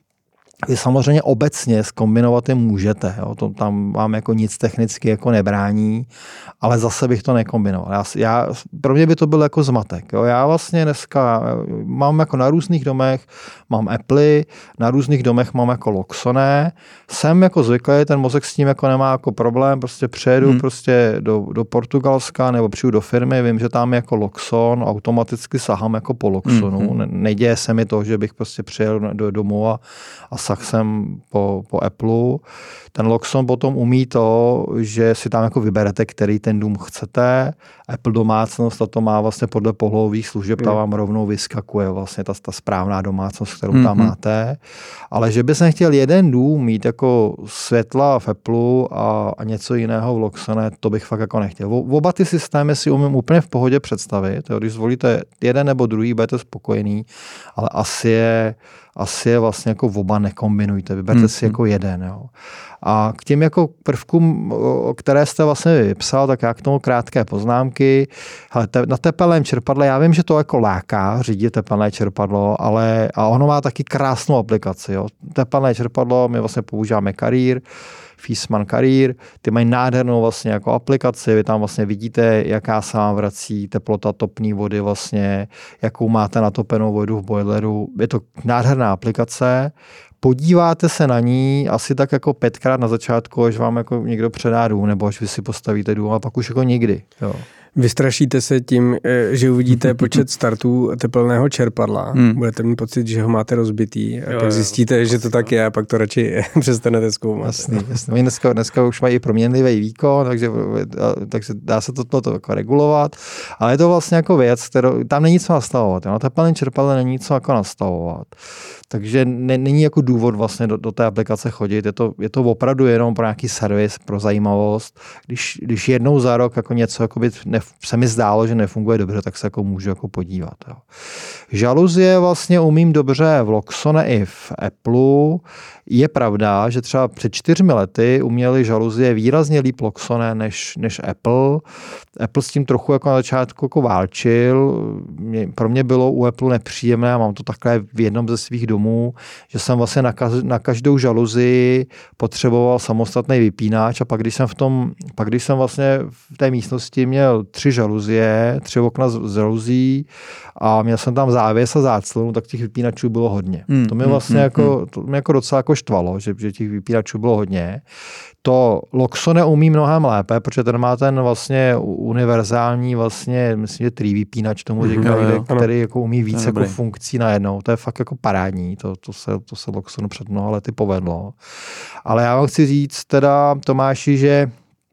Vy samozřejmě obecně zkombinovat je můžete, jo? To tam vám jako nic technicky jako nebrání, ale zase bych to nekombinoval. Já, já, pro mě by to byl jako zmatek. Jo? Já vlastně dneska mám jako na různých domech, mám Apple, na různých domech mám jako Loxoné, jsem jako zvyklý, ten mozek s tím jako nemá jako problém, prostě přejedu hmm. prostě do, do Portugalska nebo přijdu do firmy, vím, že tam je jako Loxon, automaticky sahám jako po Loxonu, hmm. ne, neděje se mi to, že bych prostě přijel do domu a, a jsem po, po Apple. Ten Loxon potom umí to, že si tam jako vyberete, který ten dům chcete. Apple domácnost, a to má vlastně podle pohlavových služeb, ta vám rovnou vyskakuje vlastně ta, ta správná domácnost, kterou mm-hmm. tam máte. Ale že bys nechtěl jeden dům mít jako světla v Apple a, a něco jiného v Loxone, to bych fakt jako nechtěl. O, oba ty systémy si umím úplně v pohodě představit. Jo, když zvolíte jeden nebo druhý, budete spokojený, ale asi je asi je vlastně jako oba nekombinujte, vyberte hmm. si jako jeden. Jo. A k těm jako prvkům, které jste vlastně vypsal, tak já k tomu krátké poznámky. Hele, te, na tepelném čerpadle, já vím, že to jako láká řídit tepelné čerpadlo, ale a ono má taky krásnou aplikaci. Jo. Tepelné čerpadlo, my vlastně používáme Carrier, Fissmann Carrier, ty mají nádhernou vlastně jako aplikaci, vy tam vlastně vidíte, jaká se vám vrací teplota topné vody vlastně, jakou máte natopenou vodu v boileru. Je to nádherná aplikace, podíváte se na ní asi tak jako pětkrát na začátku, až vám jako někdo předá dům, nebo až vy si postavíte dům, a pak už jako nikdy. Jo. Vystrašíte se tím, že uvidíte počet startů tepelného čerpadla. Hmm. Budete mít pocit, že ho máte rozbitý a jo, pak zjistíte, jo, že to tak je a pak to radši přestanete zkoumat. Jasný, jasný. Dneska, dneska už mají proměnlivý výkon, takže, takže dá se to, to, to jako regulovat, ale je to vlastně jako věc, kterou, tam není co nastavovat. Na tepelném čerpadle není co jako nastavovat. Takže ne, není jako důvod vlastně do, do té aplikace chodit. Je to, je to opravdu jenom pro nějaký servis, pro zajímavost. Když, když jednou za rok jako něco jako by ne, se mi zdálo, že nefunguje dobře, tak se jako můžu jako podívat. Jo. Žaluzie vlastně umím dobře v Loxone i v Apple. Je pravda, že třeba před čtyřmi lety uměli žaluzie výrazně líp Loxone než, než Apple. Apple s tím trochu jako na začátku jako válčil. Mě, pro mě bylo u Apple nepříjemné, mám to takhle v jednom ze svých domů, že jsem vlastně na, kaz, na každou žaluzii potřeboval samostatný vypínač, a pak když jsem v tom, pak když jsem vlastně v té místnosti měl tři žaluzie, tři okna z žaluzí a měl jsem tam závěs a záclonu, tak těch vypínačů bylo hodně. Hmm, to mě vlastně hmm, jako, hmm. to mě jako docela jako štvalo, že, že těch vypínačů bylo hodně. To Loxone umí mnohem lépe, protože ten má ten vlastně univerzální vlastně, myslím, že trý vypínač tomu říkají, mm-hmm, který jako umí víc jako funkcí najednou. To je fakt jako parádní, to, to se, to se Loxonu před mnoha lety povedlo. Ale já vám chci říct teda, Tomáši, že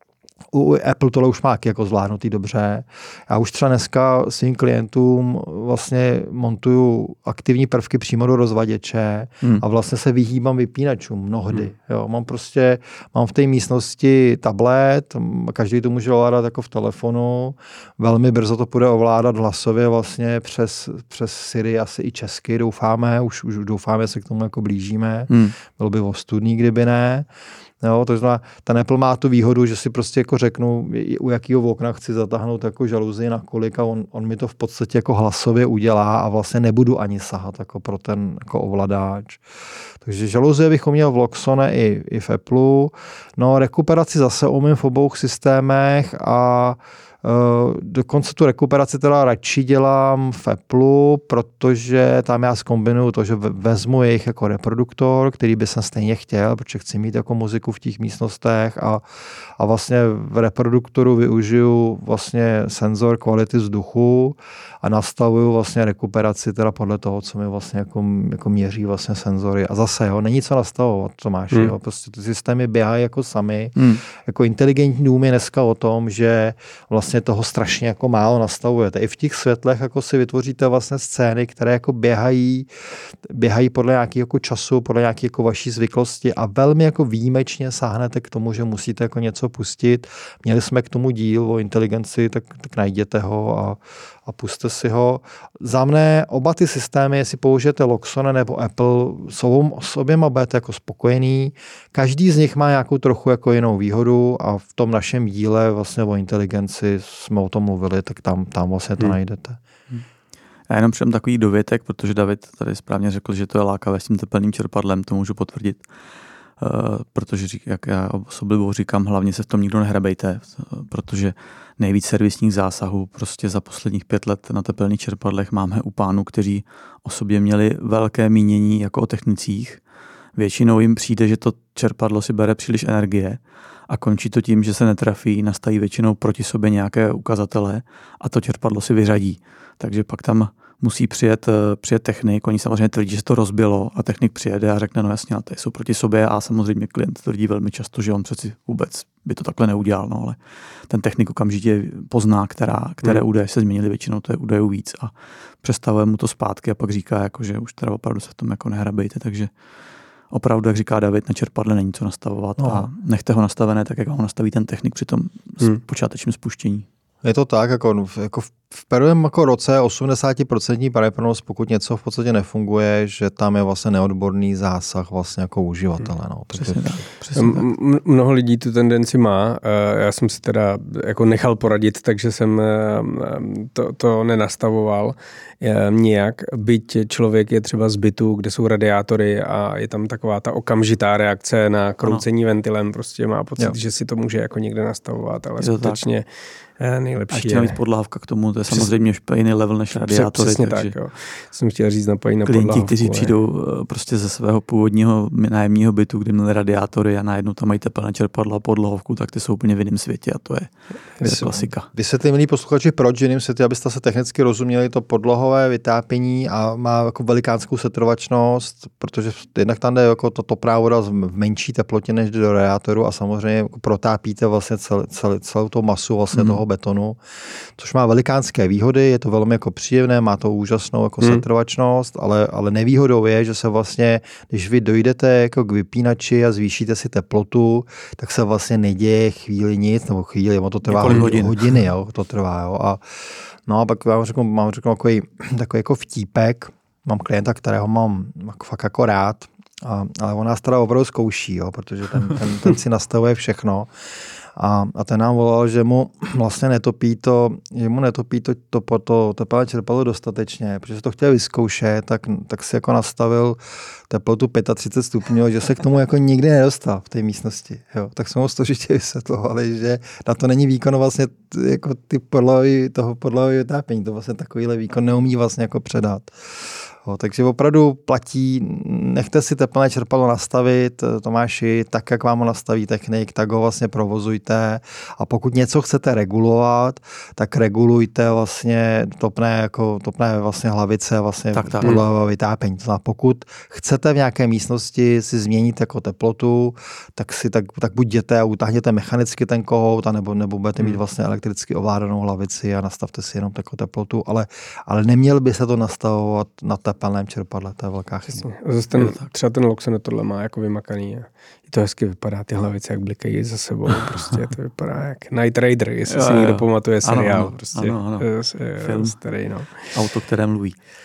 u Apple tohle už má jako zvládnutý dobře. Já už třeba dneska svým klientům vlastně montuju aktivní prvky přímo do rozvaděče hmm. a vlastně se vyhýbám vypínačům mnohdy. Hmm. Jo, mám prostě, mám v té místnosti tablet, každý to může ovládat jako v telefonu, velmi brzo to bude ovládat hlasově vlastně přes, přes Siri, asi i česky, doufáme, už, už doufáme, se k tomu jako blížíme. Hmm. Bylo by ostudný, kdyby ne. Jo, to znamená, ten Apple má tu výhodu, že si prostě jako řeknu, u jakého okna chci zatáhnout jako žaluzii na kolik a on, on mi to v podstatě jako hlasově udělá a vlastně nebudu ani sahat jako pro ten jako ovladač. Takže žaluzie bychom měl v Loxone i, i v Apple. No, rekuperaci zase umím v obou systémech a Uh, dokonce tu rekuperaci teda radši dělám v Apple, protože tam já zkombinuju to, že vezmu jejich jako reproduktor, který by jsem stejně chtěl, protože chci mít jako muziku v těch místnostech a, a vlastně v reproduktoru využiju vlastně senzor kvality vzduchu a nastavuju vlastně rekuperaci teda podle toho, co mi vlastně jako, jako měří vlastně senzory. A zase, jo, není co nastavovat, Tomáši, hmm. jo, prostě ty systémy běhají jako sami. Hmm. Jako inteligentní dům je dneska o tom, že vlastně toho strašně jako málo nastavujete. I v těch světlech jako si vytvoříte vlastně scény, které jako běhají, běhají podle nějakého jako času, podle nějaké jako vaší zvyklosti a velmi jako výjimečně sáhnete k tomu, že musíte jako něco pustit. Měli jsme k tomu díl o inteligenci, tak, tak najděte ho a, a puste si ho. Za mne oba ty systémy, jestli použijete Loxone nebo Apple, jsou s oběma budete jako spokojený. Každý z nich má nějakou trochu jako jinou výhodu a v tom našem díle vlastně o inteligenci jsme o tom mluvili, tak tam, tam vlastně to hmm. najdete. Já jenom přidám takový dovětek, protože David tady správně řekl, že to je lákavé s tím tepelným čerpadlem, to můžu potvrdit. Uh, protože, jak já osoblivo říkám, hlavně se v tom nikdo nehrabejte, protože nejvíc servisních zásahů prostě za posledních pět let na tepelných čerpadlech máme u pánů, kteří o sobě měli velké mínění jako o technicích. Většinou jim přijde, že to čerpadlo si bere příliš energie a končí to tím, že se netrafí, nastaví většinou proti sobě nějaké ukazatele a to čerpadlo si vyřadí. Takže pak tam musí přijet, přijet technik, oni samozřejmě tvrdí, že to rozbilo a technik přijede a řekne, no jasně, ty jsou proti sobě a samozřejmě klient tvrdí velmi často, že on přeci vůbec by to takhle neudělal, no ale ten technik okamžitě pozná, která, které hmm. údaje se změnily, většinou to je údajů víc a přestavuje mu to zpátky a pak říká, jako, že už teda opravdu se v tom jako nehrabejte, takže opravdu, jak říká David, na čerpadle není co nastavovat no. a nechte ho nastavené tak, jak ho nastaví ten technik při tom hmm. počátečním spuštění. Je to tak, jako, jako v prvním jako roce osmdesát procent pravděpodobnost, pokud něco v podstatě nefunguje, že tam je vlastně neodborný zásah vlastně jako uživatele. No. Přesně tak. Přesně tak. M- mnoho lidí tu tendenci má. Já jsem si teda jako nechal poradit, takže jsem to, to nenastavoval nijak. Byť člověk je třeba z bytu, kde jsou radiátory a je tam taková ta okamžitá reakce na kroucení ano. ventilem, prostě má pocit, jo. že si to může jako někde nastavovat, ale skutečně nejlepší. A ještě navíc podlávka k tomu, to je samozřejmě už jiný level než radiátory. Přesně takže tak, jo. Jsem chtěl říct napojit na klienti, podlávku. kteří ne? přijdou prostě ze svého původního nájemního bytu, kde měli radiátory a najednou tam mají tepelné čerpadlo a podlahovku, tak ty jsou úplně v jiném světě a to je, to je klasika. Vysvětlím, milí posluchači, proč v jiném světě, abyste se technicky rozuměli, to podlohové vytápění a má jako velikánskou setrvačnost, protože jednak tam jde jako to teplá voda v menší teplotě než do radiátoru a samozřejmě jako protápíte vlastně cel, cel, celou tu masu vlastně mm. toho betonu, což má velikánské výhody, je to velmi jako příjemné, má to úžasnou jako hmm. setrvačnost, ale, ale nevýhodou je, že se vlastně, když vy dojdete jako k vypínači a zvýšíte si teplotu, tak se vlastně neděje chvíli nic, nebo chvíli, ono to trvá hodin. hodiny, jo, to trvá, jo. A, no a pak vám řeknu, mám řeknu takový, takový jako vtípek, mám klienta, kterého mám fakt jako rád, a, ale on nás teda opravdu zkouší, jo, protože ten, ten, ten si nastavuje všechno. A, a ten nám volal, že mu vlastně netopí to, že mu netopí to, to, to, to teplé čerpadlo dostatečně, protože to chtěl vyzkoušet, tak, tak si jako nastavil teplotu třicet pět stupňů, že se k tomu jako nikdy nedostal v té místnosti. Jo. Tak jsme mu složitě vysvětlovali, že na to není výkon vlastně jako ty podlahy, toho podlahového vytápění. To vlastně takovýhle výkon neumí vlastně jako předat. Jo, takže opravdu platí, nechte si teplné čerpadlo nastavit, Tomáši, tak, jak vám ho nastaví technik, tak ho vlastně provozujte a pokud něco chcete regulovat, tak regulujte vlastně topné, jako, topné vlastně hlavice vlastně podlahového vytápění. To znamená, pokud chcete v nějaké místnosti si změnit jako teplotu, tak si tak, tak buď jděte a utáhněte mechanicky ten kohout, nebo, nebo budete mít vlastně elektricky ovládanou hlavici a nastavte si jenom takovou teplotu, ale, ale neměl by se to nastavovat na tepelném čerpadle, to je velká chyba. Zase ten, třeba ten Loxone tohle má jako vymakaný. A to hezky vypadá, ty hlavice, jak blikají za sebou. Prostě to vypadá jak Night Rider, jestli jo, si někdo pamatuje seriál. Ano, prostě ano, ano. Film starý, no. Auto, které mluví.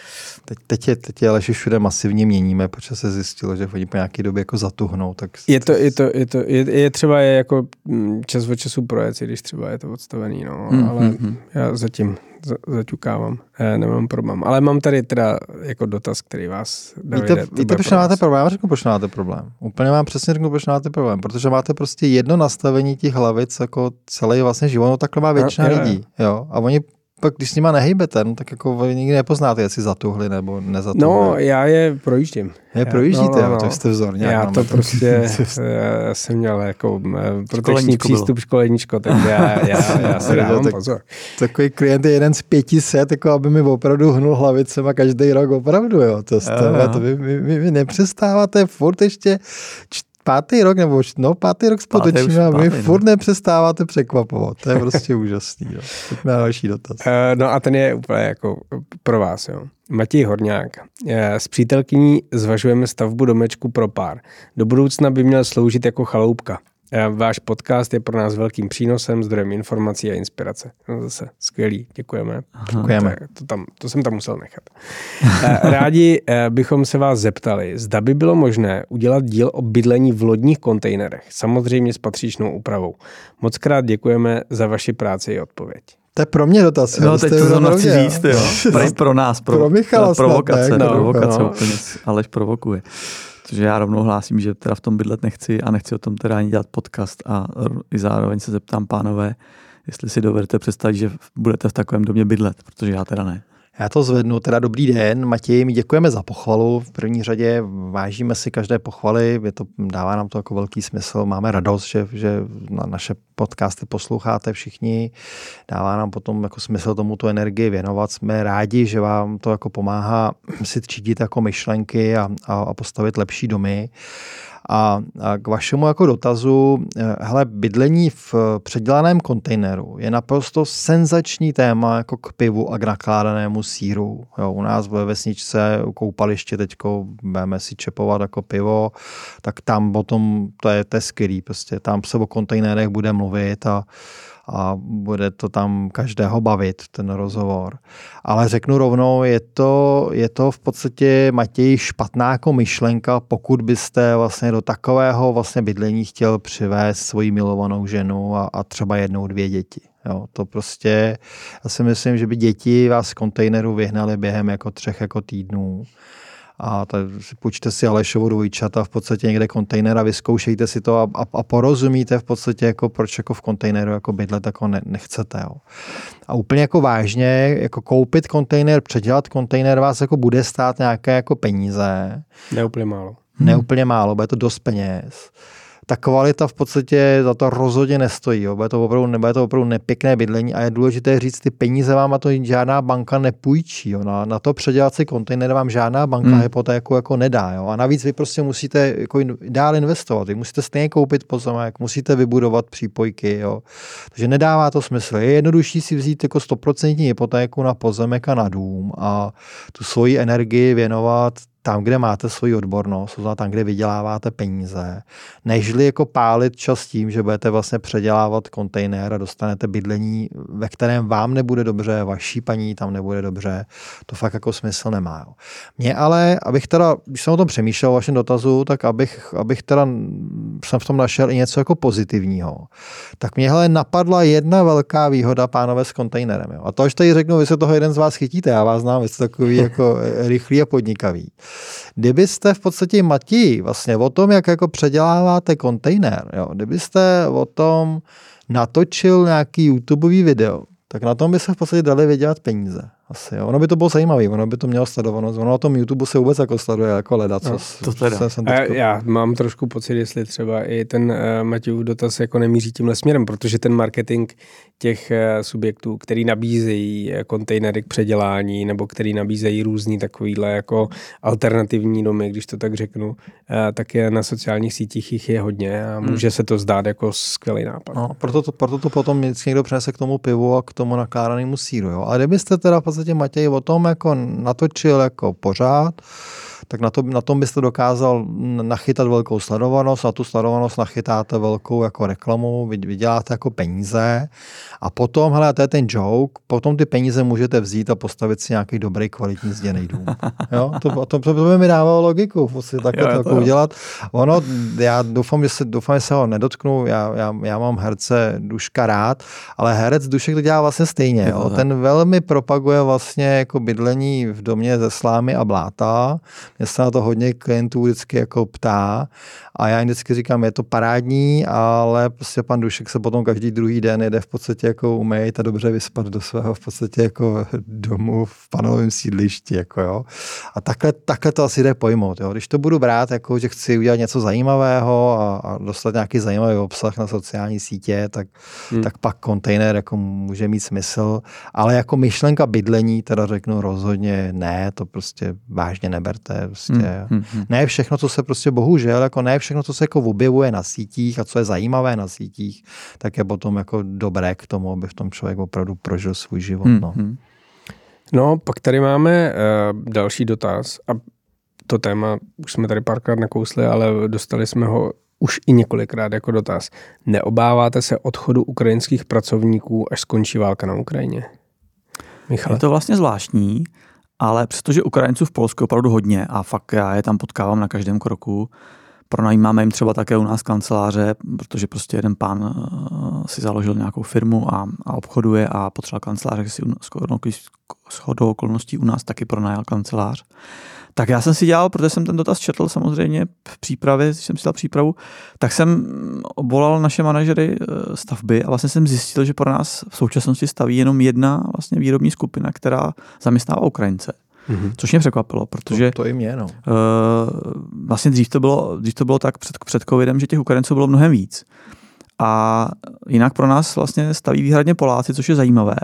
Teď, teď, je, teď je ale, že všude masivně měníme, protože se zjistilo, že oni po nějaké době jako zatuhnou. Tak je to, je to, je to, je, je třeba je jako čas od času projet, když třeba je to odstavený, no, mm, ale mm, já zatím zaťukávám, já nemám problém. Ale mám tady teda jako dotaz, který vás... Davide, víte, víte proč máte problém? Já řeknu, proč máte problém. Úplně vám přesně řeknu, proč máte problém. Protože máte prostě jedno nastavení těch hlavic jako celý vlastně život. No takhle má většina no, lidí. Jo. A oni pak, když s nima nehejbete, no, tak jako vy nikdy nepoznáte, jestli zatuhli nebo nezatuhli. No, já je projíždím. Je projíždíte, no, no, no. To jste vzorně. Já to prostě, já jsem měl jako protekční přístup školeničko, takže já, já, já si dávám tak, pozor. Takový klient je jeden z pětiset, jako aby mi opravdu hnul hlavicema každý rok opravdu, jo. To, jste, jo, to vy, vy, vy, vy nepřestáváte furt ještě pátý rok, nebo no pátý rok společně a vy furt no. nepřestáváte překvapovat. To je prostě úžasný. Jo. Pojďme na další dotaz. Uh, no a ten je úplně jako pro vás. Jo. Matěj Horňák. S přítelkyní zvažujeme stavbu domečku pro pár. Do budoucna by měl sloužit jako chaloupka. Váš podcast je pro nás velkým přínosem, zdrojem informací a inspirace. No zase skvělý, děkujeme. Děkujeme. To, to, tam, to jsem tam musel nechat. Rádi bychom se vás zeptali, zda by bylo možné udělat díl o bydlení v lodních kontejnerech, samozřejmě s patřičnou úpravou. Moc krát děkujeme za vaši práci i odpověď. To je pro mě dotaz. No, teď to zrovna chci říct, jo. Pro, pro nás. Pro, pro Michala provokace, snad, no, provokace no. úplně, Aleš provokuje. Protože já rovnou hlásím, že teda v tom bydlet nechci a nechci o tom teda ani dělat podcast a i zároveň se zeptám, pánové, jestli si dovedete představit, že budete v takovém domě bydlet, protože já teda ne. Já to zvednu. Teda dobrý den, Matěj, my děkujeme za pochvalu. V první řadě vážíme si každé pochvaly, je to, dává nám to jako velký smysl. Máme radost, že, že na naše podcasty posloucháte všichni. Dává nám potom jako smysl tomu tu energii věnovat. Jsme rádi, že vám to jako pomáhá si třídit jako myšlenky a, a, a postavit lepší domy. A, a k vašemu jako dotazu, hele, bydlení v předělaném kontejneru je naprosto senzační téma jako k pivu a k nakládanému sýru. Jo, u nás ve vesničce, u koupaliště teďko budeme si čepovat jako pivo, tak tam potom, to je, to je skvělý, prostě tam se o kontejnerech bude mluvit a a bude to tam každého bavit, ten rozhovor. Ale řeknu rovnou, je to, je to v podstatě, Matěj, špatná jako myšlenka, pokud byste vlastně do takového vlastně bydlení chtěl přivést svoji milovanou ženu a, a třeba jednou, dvě děti. Jo, to prostě, já si myslím, že by děti vás z kontejneru vyhnali během jako třech jako týdnů. A tak půjčte si Alešovu dvojčata v podstatě někde kontejner a vyzkoušejte si to a, a, a porozumíte v podstatě, jako proč jako v kontejneru jako bydlet jako ne, nechcete. Jo. A úplně jako vážně, jako koupit kontejner, předělat kontejner vás jako bude stát nějaké jako peníze. Neúplně málo. Neúplně málo, bude to dost peněz. Ta kvalita v podstatě za to rozhodně nestojí. Jo. Bude to opravdu, nebude to opravdu nepěkné bydlení a je důležité říct, ty peníze vám a to žádná banka nepůjčí. Jo. Na, na to předělat si kontejner vám žádná banka hmm. hypotéku jako nedá. Jo. A navíc vy prostě musíte jako dál investovat. Vy musíte stejně koupit pozemek, musíte vybudovat přípojky. Jo. Takže nedává to smysl. Je jednodušší si vzít jako sto procent hypotéku na pozemek a na dům a tu svoji energii věnovat tam, kde máte svoji odbornost, tam, kde vyděláváte peníze, nežli jako pálit čas tím, že budete vlastně předělávat kontejner a dostanete bydlení, ve kterém vám nebude dobře, vaší paní tam nebude dobře, to fakt jako smysl nemá. Jo. Mně ale, abych teda, když jsem o tom přemýšlel o vašem dotazu, tak abych, abych teda jsem v tom našel i něco jako pozitivního, tak mě hele napadla jedna velká výhoda, pánové, s kontejnerem. Jo. A to, až tady řeknu, vy se toho jeden z vás chytíte, já vás znám, vy jste takový jako rychlý a podnikavý. Kdybyste v podstatě, Matěj, vlastně o tom, jak jako předěláváte kontejner, jo, kdybyste o tom natočil nějaký YouTubeový video, tak na tom by se v podstatě dali vydělat peníze. Asi, jo. Ono by to bylo zajímavé, ono by to mělo sledovanost. Ono na tom YouTube se vůbec jako sleduje jako leda. Co, no, to teda. Jsem teďko... Já mám trošku pocit, jestli třeba i ten uh, Matějův dotaz jako nemíří tímhle směrem, protože ten marketing těch uh, subjektů, který nabízejí uh, kontejnery k předělání nebo který nabízejí různý takovýhle jako alternativní domy, když to tak řeknu, uh, tak je na sociálních sítích jich je hodně a může hmm. se to zdát jako skvělý nápad. No, proto, to, proto to potom někdo přinese k tomu pivu a k tomu nakládanému sýru. Jo. A kdybyste teda v podstatě, Matěj, o tom jako natočil jako pořád, tak na, to, na tom byste dokázal nachytat velkou sledovanost, na tu sledovanost nachytáte velkou jako reklamu, vyděláte jako peníze a potom, hele, to je ten joke, potom ty peníze můžete vzít a postavit si nějaký dobrý kvalitní zděný dům. Jo? To, to, to by mi dávalo logiku, prostě takhle to jako udělat. Ono, já doufám, že se, doufám, že se ho nedotknu, já, já, já mám herce Duška rád, ale herec Dušek to dělá vlastně stejně. Jo? Ten velmi propaguje vlastně jako bydlení v domě ze slámy a bláta. Mě se na to hodně klientů vždycky jako ptá a já jim vždycky říkám, je to parádní, ale prostě pan Dušek se potom každý druhý den jede v podstatě jako umýt a dobře vyspat do svého v podstatě jako domu v panovém sídlišti. Jako jo. A takhle, takhle to asi jde pojmout. Jo. Když to budu brát, jako, že chci udělat něco zajímavého a, a dostat nějaký zajímavý obsah na sociální sítě, tak, hmm. tak pak kontejner jako může mít smysl. Ale jako myšlenka bydlení, teda řeknu rozhodně ne, to prostě vážně neberte. Prostě. Hmm. Hmm. Ne všechno, co se prostě bohužel, jako ne všechno, co se jako objevuje na sítích a co je zajímavé na sítích, tak je potom jako dobré k tomu, aby v tom člověk opravdu prožil svůj život. Hmm. No. No, pak tady máme uh, další dotaz a to téma už jsme tady párkrát nakousli, ale dostali jsme ho už i několikrát jako dotaz. Neobáváte se odchodu ukrajinských pracovníků, až skončí válka na Ukrajině? Michale? Je to vlastně zvláštní, ale přestože Ukrajinců v Polsku je opravdu hodně a fakt já je tam potkávám na každém kroku, pronajímáme jim třeba také u nás kanceláře, protože prostě jeden pán si založil nějakou firmu a, a obchoduje a potřeboval kanceláře, si shodou okolností u nás taky pronajal kancelář. Tak já jsem si dělal, protože jsem ten dotaz četl samozřejmě v přípravě, když jsem si dal přípravu, tak jsem obvolal naše manažery stavby a vlastně jsem zjistil, že pro nás v současnosti staví jenom jedna vlastně výrobní skupina, která zaměstnává Ukrajince. Mm-hmm. Což mě překvapilo, protože to, to i mě, no. uh, vlastně dřív to bylo, dřív to bylo tak před, před covidem, že těch Ukrajinců bylo mnohem víc. A jinak pro nás vlastně staví výhradně Poláci, což je zajímavé.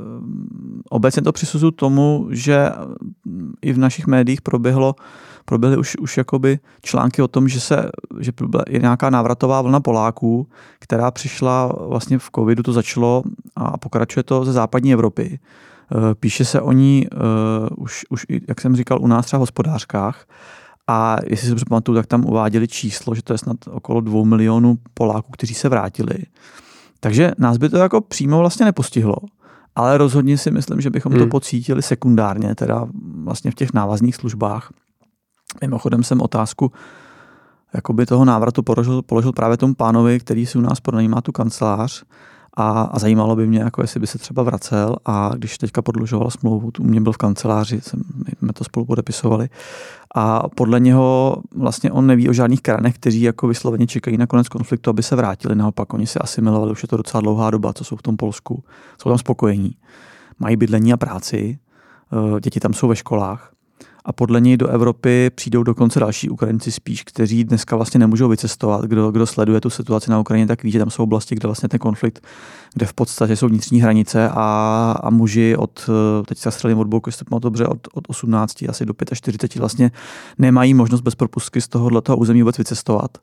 Obecně to přisuzuju tomu, že i v našich médiích proběhlo, proběhly už, už jakoby články o tom, že, se, že je nějaká návratová vlna Poláků, která přišla vlastně v covidu, to začalo a pokračuje to ze západní Evropy. Píše se o ní uh, už, už, jak jsem říkal, u nás třeba v Hospodářkách. A jestli si pamatuju, tak tam uváděli číslo, že to je snad okolo dvou milionů Poláků, kteří se vrátili. Takže nás by to jako přímo vlastně nepostihlo. Ale rozhodně si myslím, že bychom hmm. to pocítili sekundárně, teda vlastně v těch návazných službách. Mimochodem jsem otázku jakoby toho návratu položil, položil právě tomu pánovi, který si u nás pronajímá tu kancelář. A, a zajímalo by mě, jako jestli by se třeba vracel a když teďka podlužoval smlouvu, tu u mě byl v kanceláři, jsem, jsme to spolu podepisovali a podle něho vlastně on neví o žádných kranech, kteří jako vysloveně čekají na konec konfliktu, aby se vrátili, naopak oni se asimilovali, už je to docela dlouhá doba, co jsou v tom Polsku, jsou tam spokojení, mají bydlení a práci, děti tam jsou ve školách. A podle něj do Evropy přijdou dokonce další Ukrajinci spíš, kteří dneska vlastně nemůžou vycestovat. Kdo, kdo sleduje tu situaci na Ukrajině, tak ví, že tam jsou oblasti, kde vlastně ten konflikt, kde v podstatě jsou vnitřní hranice a, a muži od, teď se střelím od boku, jestli to dobře, od, od osmnácti asi do čtyřiceti pěti vlastně nemají možnost bez propustky z tohoto území vůbec vycestovat.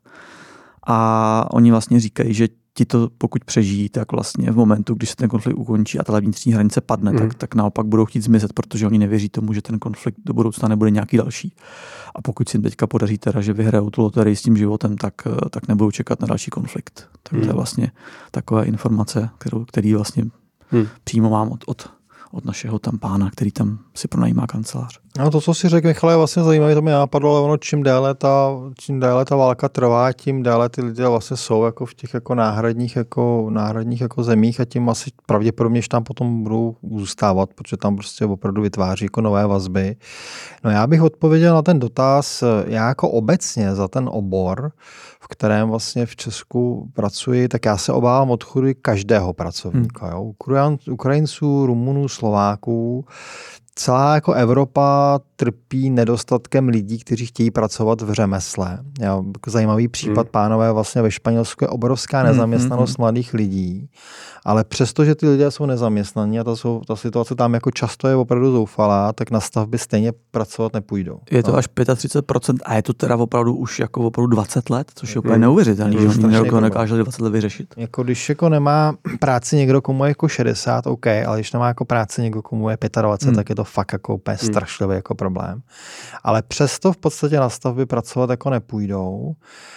A oni vlastně říkají, že ti to pokud přežijí, tak vlastně v momentu, když se ten konflikt ukončí a ta vnitřní hranice padne, mm. tak, tak naopak budou chtít zmizet, protože oni nevěří tomu, že ten konflikt do budoucna nebude nějaký další. A pokud si jim teďka podaří teda, že vyhrajou tu loterii s tím životem, tak, tak nebudou čekat na další konflikt. Tak mm. to je vlastně taková informace, kterou, který vlastně mm. přímo mám od, od, od našeho tam pána, který tam si pronajímá kancelář. No to, co si řekl, Michale, je vlastně zajímavé, to mi napadlo, ale ono čím déle ta, čím déle ta válka trvá, tím déle ty lidé vlastně jsou jako v těch jako náhradních, jako, náhradních jako zemích a tím asi pravděpodobně, že tam potom budou zůstávat, protože tam prostě opravdu vytváří jako nové vazby. No já bych odpověděl na ten dotaz, já jako obecně za ten obor, v kterém vlastně v Česku pracuji, tak já se obávám odchodu každého pracovníka. Hmm. Jo? Ukrajinců, Rumunů, Slováků. Celá jako Evropa trpí nedostatkem lidí, kteří chtějí pracovat v řemesle. Já, zajímavý případ, hmm. pánové, vlastně ve Španělsku je obrovská nezaměstnanost hmm. mladých lidí, ale přestože ty lidé jsou nezaměstnaní a ta, jsou, ta situace tam jako často je opravdu zoufalá, tak na stavby stejně pracovat nepůjdou. Je to no. až třicet pět procent a je to teda opravdu už jako opravdu dvacet let, což je úplně hmm. neuvěřitelný, že oni jako nedokážou dvacet let vyřešit. Jako když jako nemá práci někdo, komu je jako šedesát, OK, ale když nemá jako práci někdo, komu je dvacet pět, hmm. tak je to fakt jako úplně hmm. strašlivý jako problém. problém. Ale přesto v podstatě na stavbě pracovat jako nepůjdou.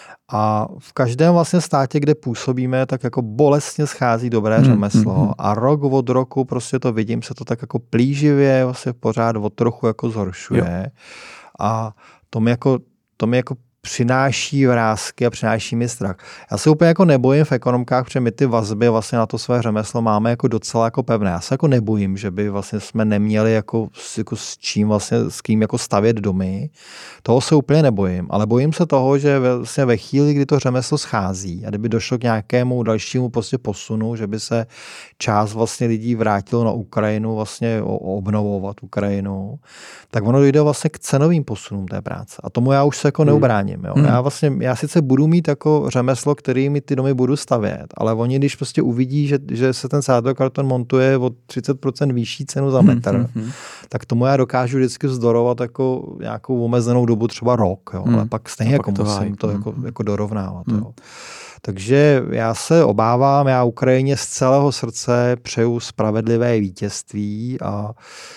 A v každém vlastně státě, kde působíme, tak jako bolestně schází dobré hmm, řemeslo hmm, a rok od roku prostě to vidím, se to tak jako plíživě vlastně pořád od trochu jako zhoršuje. Jo. A to mi jako, to mi jako přináší vrásky a přináší mi strach. Já se úplně jako nebojím v ekonomkách, protože my ty vazby vlastně na to své řemeslo máme jako docela jako pevné. Já se jako nebojím, že by vlastně jsme neměli jako, jako s čím vlastně, s kým jako stavět domy. Toho se úplně nebojím, ale bojím se toho, že vlastně ve chvíli, kdy to řemeslo schází a kdyby došlo k nějakému dalšímu prostě posunu, že by se část vlastně lidí vrátilo na Ukrajinu vlastně obnovovat Ukrajinu, tak ono dojde vlastně k cenovým posunům té práce. A tomu já už se jako neubráním. Jo. Hmm. Já vlastně, já sice budu mít jako řemeslo, kterými ty domy budu stavět, ale oni, když prostě uvidí, že, že se ten sátokarton montuje o třicet procent vyšší cenu za metr, hmm, hmm. tak tomu já dokážu vždycky vzdorovat jako nějakou omezenou dobu, třeba rok, jo. Hmm. Ale pak stejně jako to musím to hmm. jako, jako dorovnávat. Hmm. Jo. Takže já se obávám, já Ukrajině z celého srdce přeju spravedlivé vítězství a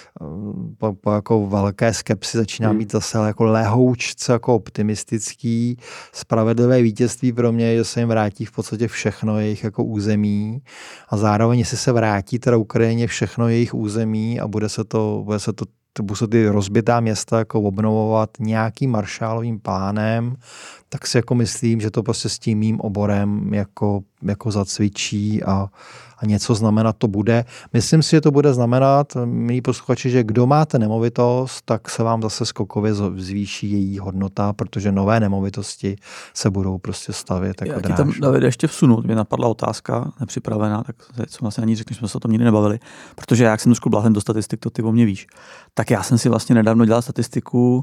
po, po jako velké skepsi začínám být zase jako lehoučce jako optimistický. Spravedlivé vítězství pro mě je, že se jim vrátí v podstatě všechno jejich jako území a zároveň, jestli se vrátí teda Ukrajině všechno jejich území a bude se to, bude se to budou se ty rozbitá města jako obnovovat nějakým maršálovým plánem, tak si jako myslím, že to prostě s tím mým oborem jako, jako zacvičí a, a něco znamenat to bude. Myslím si, že to bude znamenat, milí posluchači, že kdo máte nemovitost, tak se vám zase skokově zvýší její hodnota, protože nové nemovitosti se budou prostě stavět jako dráž. Já tam, David, ještě vsunu, mě napadla otázka nepřipravená, tak co vlastně ani řekneš, jsme se o tom nikdy nebavili, protože já, jak jsem trošku blázen do statistik, to ty o mě víš, tak já jsem si vlastně nedávno dělal statistiku,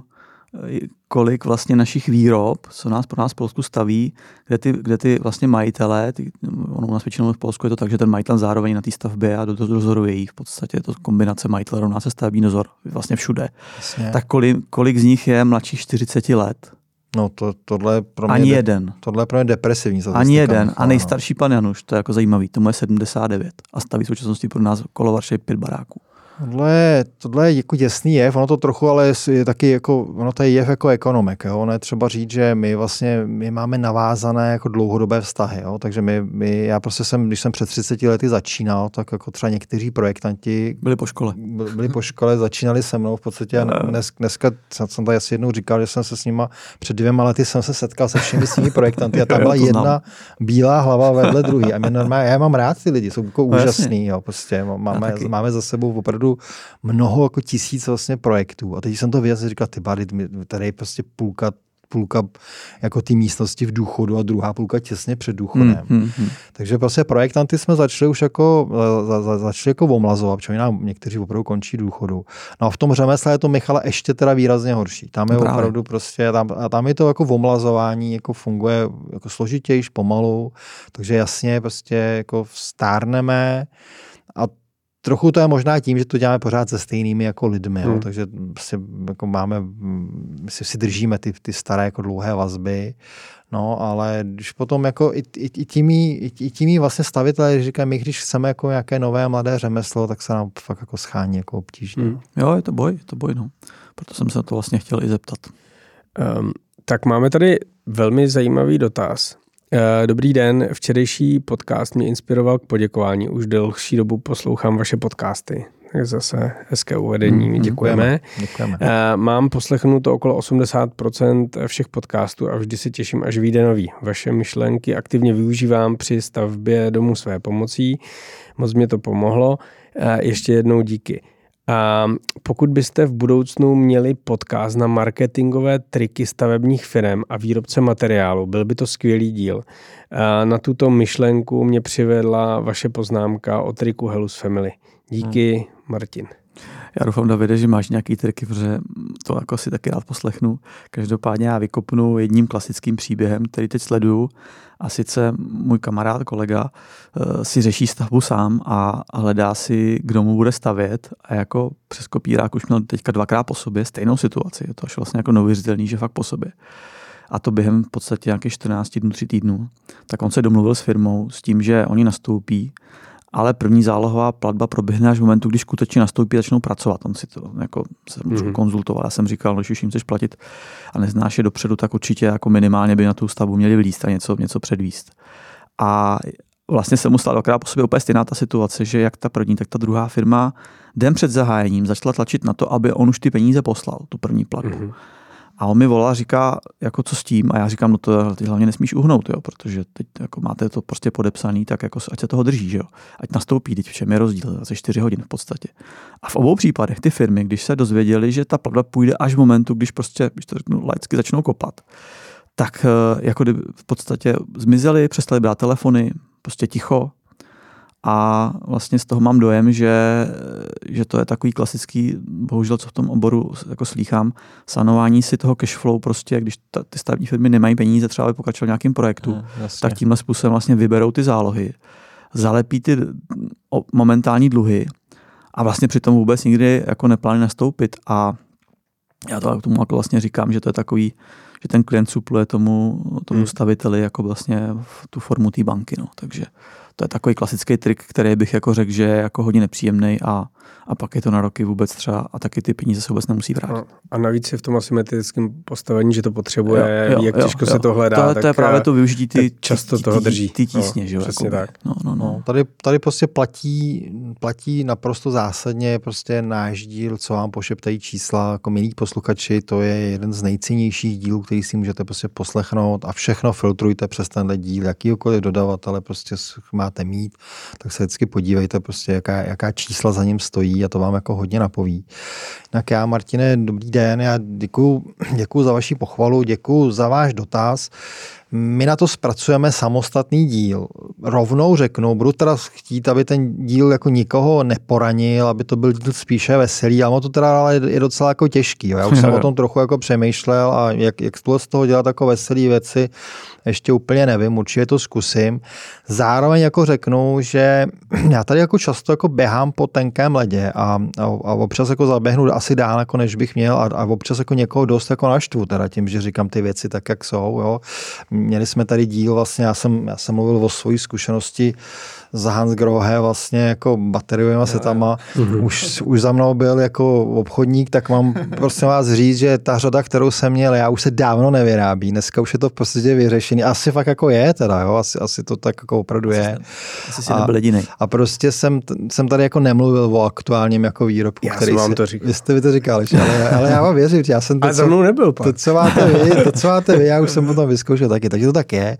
kolik vlastně našich výrob, co nás pro nás v Polsku staví, kde ty, kde ty vlastně majitelé, ty, ono u nás většinou v Polsku je to tak, že ten majitel zároveň na té stavbě a dozoruje jich, v podstatě je to kombinace majitel rovná se stavební dozor, vlastně všude. Jasně. Tak kolik, kolik z nich je mladších čtyřicet let? No to, tohle je pro mě Ani de- jeden. Tohle je pro mě depresivní statistika. Ani jeden. A nejstarší pan Januš, to je jako zajímavý, tomu je sedmdesát devět a staví v současnosti pro nás kolovaršej pět baráků. Tohle je, tohle je jako děsný jev, ono to trochu, ale je taky jako, ono to je jev jako ekonomik, jo? Ono je třeba říct, že my vlastně, my máme navázané jako dlouhodobé vztahy, jo? Takže my, my, já prostě jsem, když jsem před třiceti lety začínal, tak jako třeba někteří projektanti byli po škole, byli po škole, začínali se mnou v podstatě a dnes, dneska jsem tady asi jednou říkal, že jsem se s nima před dvěma lety jsem se setkal se všemi svými projektanty a tam byla jedna znám. Bílá hlava vedle druhý a mě normálně, já mám rád ty lidi, jsou jako no, úžasný, jo? Prostě máme, máme za sebou opravdu mnoho jako tisíc vlastně projektů. A teď jsem to viděl, jsem říkal, ty bady, tady je prostě půlka, půlka jako ty místnosti v důchodu a druhá půlka těsně před důchodem. Hmm, hmm, hmm. Takže prostě projektanty jsme začali už jako, za, za, začali jako omlazovat, protože nám někteří opravdu končí důchodu. No a v tom řemesle je to, Michale, ještě teda výrazně horší. Tam je Právě. opravdu prostě, tam, a tam je to jako omlazování, jako funguje jako složitější, pomalu, takže jasně prostě jako stárneme a trochu to je možná tím, že to děláme pořád se stejnými jako lidmi, hmm. jo, takže si, jako máme, my si, si držíme ty, ty staré jako dlouhé vazby, no, ale když potom jako i, i, i tímí, i, i tímí vlastně stavitelé říkají, my když chceme jako nějaké nové mladé řemeslo, tak se nám fakt jako schání jako obtížně. Hmm. Jo, je to boj, je to boj, no. Proto jsem se to vlastně chtěl i zeptat. Um, tak máme tady velmi zajímavý dotaz. Dobrý den, včerejší podcast mě inspiroval k poděkování. Už delší dobu poslouchám vaše podcasty. Tak zase hezké uvedení, mm, děkujeme. děkujeme. Mám poslechnuto okolo osmdesát procent všech podcastů a vždy se těším, až vyjde nový. Vaše myšlenky aktivně využívám při stavbě domu své pomocí. Moc mě to pomohlo. Ještě jednou díky. A pokud byste v budoucnu měli podcast na marketingové triky stavebních firem a výrobce materiálu, byl by to skvělý díl. A na tuto myšlenku mě přivedla vaše poznámka o triku Hellus Family. Díky, hmm. Martin. Já doufám, Davide, že máš nějaký triky, protože to jako si taky rád poslechnu. Každopádně já vykopnu jedním klasickým příběhem, který teď sleduju. A sice můj kamarád, kolega, si řeší stavbu sám a hledá si, kdo mu bude stavět. A jako přes kopírák už měl teďka dvakrát po sobě stejnou situaci. Je to až vlastně jako neuvěřitelný, že fakt po sobě. A to během v podstatě nějakých čtrnáct dnů, tři týdnů. Tak on se domluvil s firmou s tím, že oni nastoupí ale první zálohová platba proběhne až v momentu, když skutečně nastoupí a začnou pracovat. On si to jako jsem mm-hmm. konzultoval. Já jsem říkal, když už jim chceš platit a neznáš je dopředu, tak určitě jako minimálně by na tu stavbu měli vlízt a něco, něco předvíst. A vlastně se mu stala dvakrát po sobě úplně stejná ta situace, že jak ta první, tak ta druhá firma den před zahájením začala tlačit na to, aby on už ty peníze poslal, tu první platbu. Mm-hmm. A on mi volá a říká, jako co s tím? A já říkám, no to ty hlavně nesmíš uhnout, jo, protože teď jako máte to prostě podepsaný, tak jako ať se toho drží, že jo. Ať nastoupí, teď v čem je rozdíl, za čtyři hodin v podstatě. A v obou případech ty firmy, když se dozvěděli, že ta platba půjde až v momentu, když prostě, když to řeknu, laicky začnou kopat, tak jako kdyby v podstatě zmizeli, přestali brát telefony, prostě ticho. A vlastně z toho mám dojem, že, že to je takový klasický, bohužel co v tom oboru jako slýchám, sanování si toho cashflow prostě, když ta, ty stavební firmy nemají peníze třeba aby pokračoval v nějakém projektu, no, tak tímhle způsobem vlastně vyberou ty zálohy, zalepí ty momentální dluhy a vlastně přitom vůbec nikdy jako neplánují nastoupit. A já to k tomu jako vlastně říkám, že to je takový, že ten klient supluje tomu, tomu hmm. staviteli jako vlastně v tu formu té banky. No. Takže to je takový klasický trik, který bych jako řekl, že je jako hodně nepříjemný a, a pak je to na roky vůbec třeba a taky ty peníze se vůbec nemusí vrátit. A, a navíc je v tom asymetrickém postavení, že to potřebuje, jo, jo, jak těžko jo, se jo. to hledá. To, tak, to je právě to využití ty, často toho drží. Ty tísně, no, že jo? Přesně jako, tak. No, no, no. No, tady, tady prostě platí, platí naprosto zásadně prostě náš díl, co vám pošeptají čísla, jako milí posluchači, to je jeden z nejcennějších dílů, který si můžete prostě poslechnout a všechno filtrujte přes tenhle díl, jakýkoliv dodavatele prostě máte mít, tak se vždycky podívejte prostě, jaká, jaká čísla za ním stojí a to vám jako hodně napoví. Jinak já, Martine, dobrý den, já děkuju, děkuju za vaši pochvalu, děkuju za váš dotaz. My na to zpracujeme samostatný díl. Rovnou řeknu, budu teda chtít, aby ten díl jako nikoho neporanil, aby to byl díl spíše veselý, ale to teda ale je docela jako těžký. Jo. Já už jsem o tom trochu jako přemýšlel a jak, jak z toho dělat jako veselý věci, ještě úplně nevím, určitě to zkusím. Zároveň jako řeknu, že já tady jako často jako běhám po tenkém ledě a, a, a občas jako zaběhnu asi dál, jako než bych měl a, a občas jako někoho dost jako naštvu, teda tím, že říkám ty věci tak, jak jsou. Jo. Měli jsme tady díl, vlastně já jsem, já jsem mluvil o svojí zkušenosti z Hans Grohe vlastně jako bateriovými setama. Mm-hmm. Už, už za mnou byl jako obchodník, tak mám prostě vás říct, že ta řada, kterou jsem měl, já už se dávno nevyrábí. Dneska už je to v podstatě vyřešený. Asi fakt jako je teda, jo? Asi, asi to tak jako opravdu je. Asi si nebyl jedinej. A prostě jsem, jsem tady jako nemluvil o aktuálním jako výrobku, já který jsem vám si, to říkal. Vy jste mi to říkali, ale, ale já vám věřím, já jsem to, ale za mnou nebyl, to, co máte vy, to, co máte vy, já už jsem potom vyzkoušel taky, takže to tak je.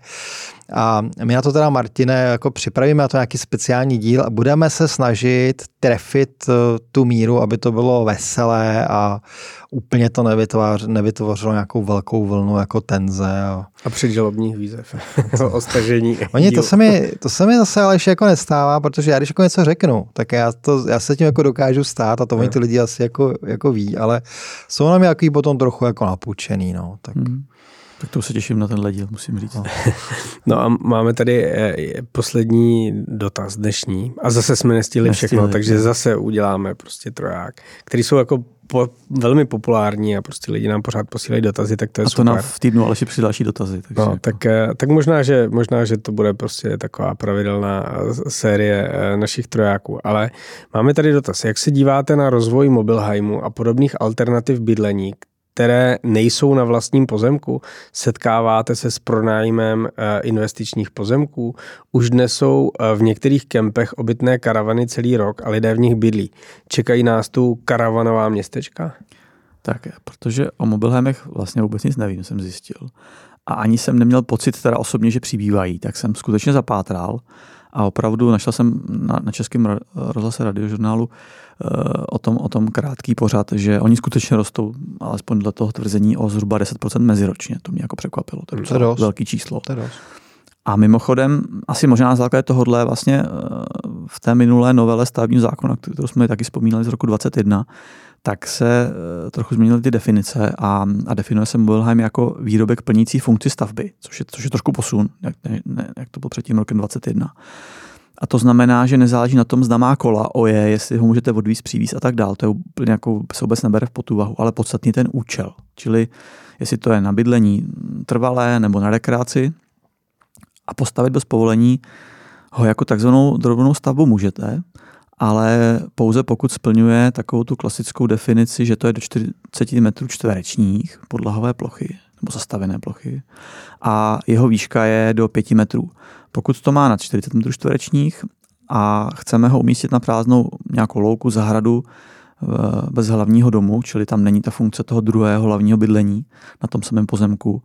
A my na to teda, Martine, jako připravíme na to nějaký speciální díl a budeme se snažit trefit tu míru, aby to bylo veselé a úplně to nevytvář, nevytvořilo nějakou velkou vlnu jako tenze. A, a předžalobních výzev o stažení. Oni, to se, mi, to se mi zase ale ještě jako nestává, protože já když jako něco řeknu, tak já, to, já se tím jako dokážu stát a to oni ty lidi asi jako, jako ví, ale jsou nám jaký potom trochu jako napučený. No, tak... Hmm. Tak to se těším na tenhle díl, musím říct. No a máme tady poslední dotaz dnešní. A zase jsme nestihli všechno, nestihli, takže ne. zase uděláme prostě troják, který jsou jako po, velmi populární a prostě lidi nám pořád posílají dotazy, tak to je a to super. nám v týdnu ale při další dotazy. Takže no, jako... tak, tak možná, že, možná, že to bude prostě taková pravidelná série našich trojáků. Ale máme tady dotaz. Jak se díváte na rozvoj Mobilheimu a podobných alternativ bydlení, které nejsou na vlastním pozemku? Setkáváte se s pronájmem investičních pozemků? Už dnes jsou v některých kempech obytné karavany celý rok a lidé v nich bydlí. Čekají nás tu karavanová městečka? Tak, protože o Mobilheimech vlastně vůbec nic nevím, jsem zjistil. A ani jsem neměl pocit teda osobně, že přibývají, tak jsem skutečně zapátral a opravdu našel jsem na, na Českém rozhlase Radiožurnálu o tom, o tom krátký pořad, že oni skutečně rostou, alespoň dle toho tvrzení, o zhruba deset procent meziročně. To mě jako překvapilo. To je docela velký číslo. A mimochodem, asi možná na základě tohohle vlastně v té minulé novele stavebního zákona, kterou jsme taky vzpomínali z roku dvacet jedna, tak se trochu změnily ty definice a, a definuje se Mobilheim jako výrobek plnící funkci stavby, což je, což je trošku posun, jak, ne, jak to bylo před tím rokem dvacet jedna. A to znamená, že nezáleží na tom, zda má kola, oje, jestli ho můžete odvízt, přivízt a tak dál. To je úplně jako se vůbec nebere v potúvahu, ale podstatný ten účel. Čili jestli to je na bydlení trvalé nebo na rekreaci a postavit bez povolení ho jako takzvanou drobnou stavbu můžete, ale pouze pokud splňuje takovou tu klasickou definici, že to je do čtyřicet metrů čtverečních podlahové plochy nebo zastavené plochy a jeho výška je do pět metrů. Pokud to má na čtyřicet metrů čtverečních a chceme ho umístit na prázdnou nějakou louku, zahradu bez hlavního domu, čili tam není ta funkce toho druhého hlavního bydlení na tom samém pozemku,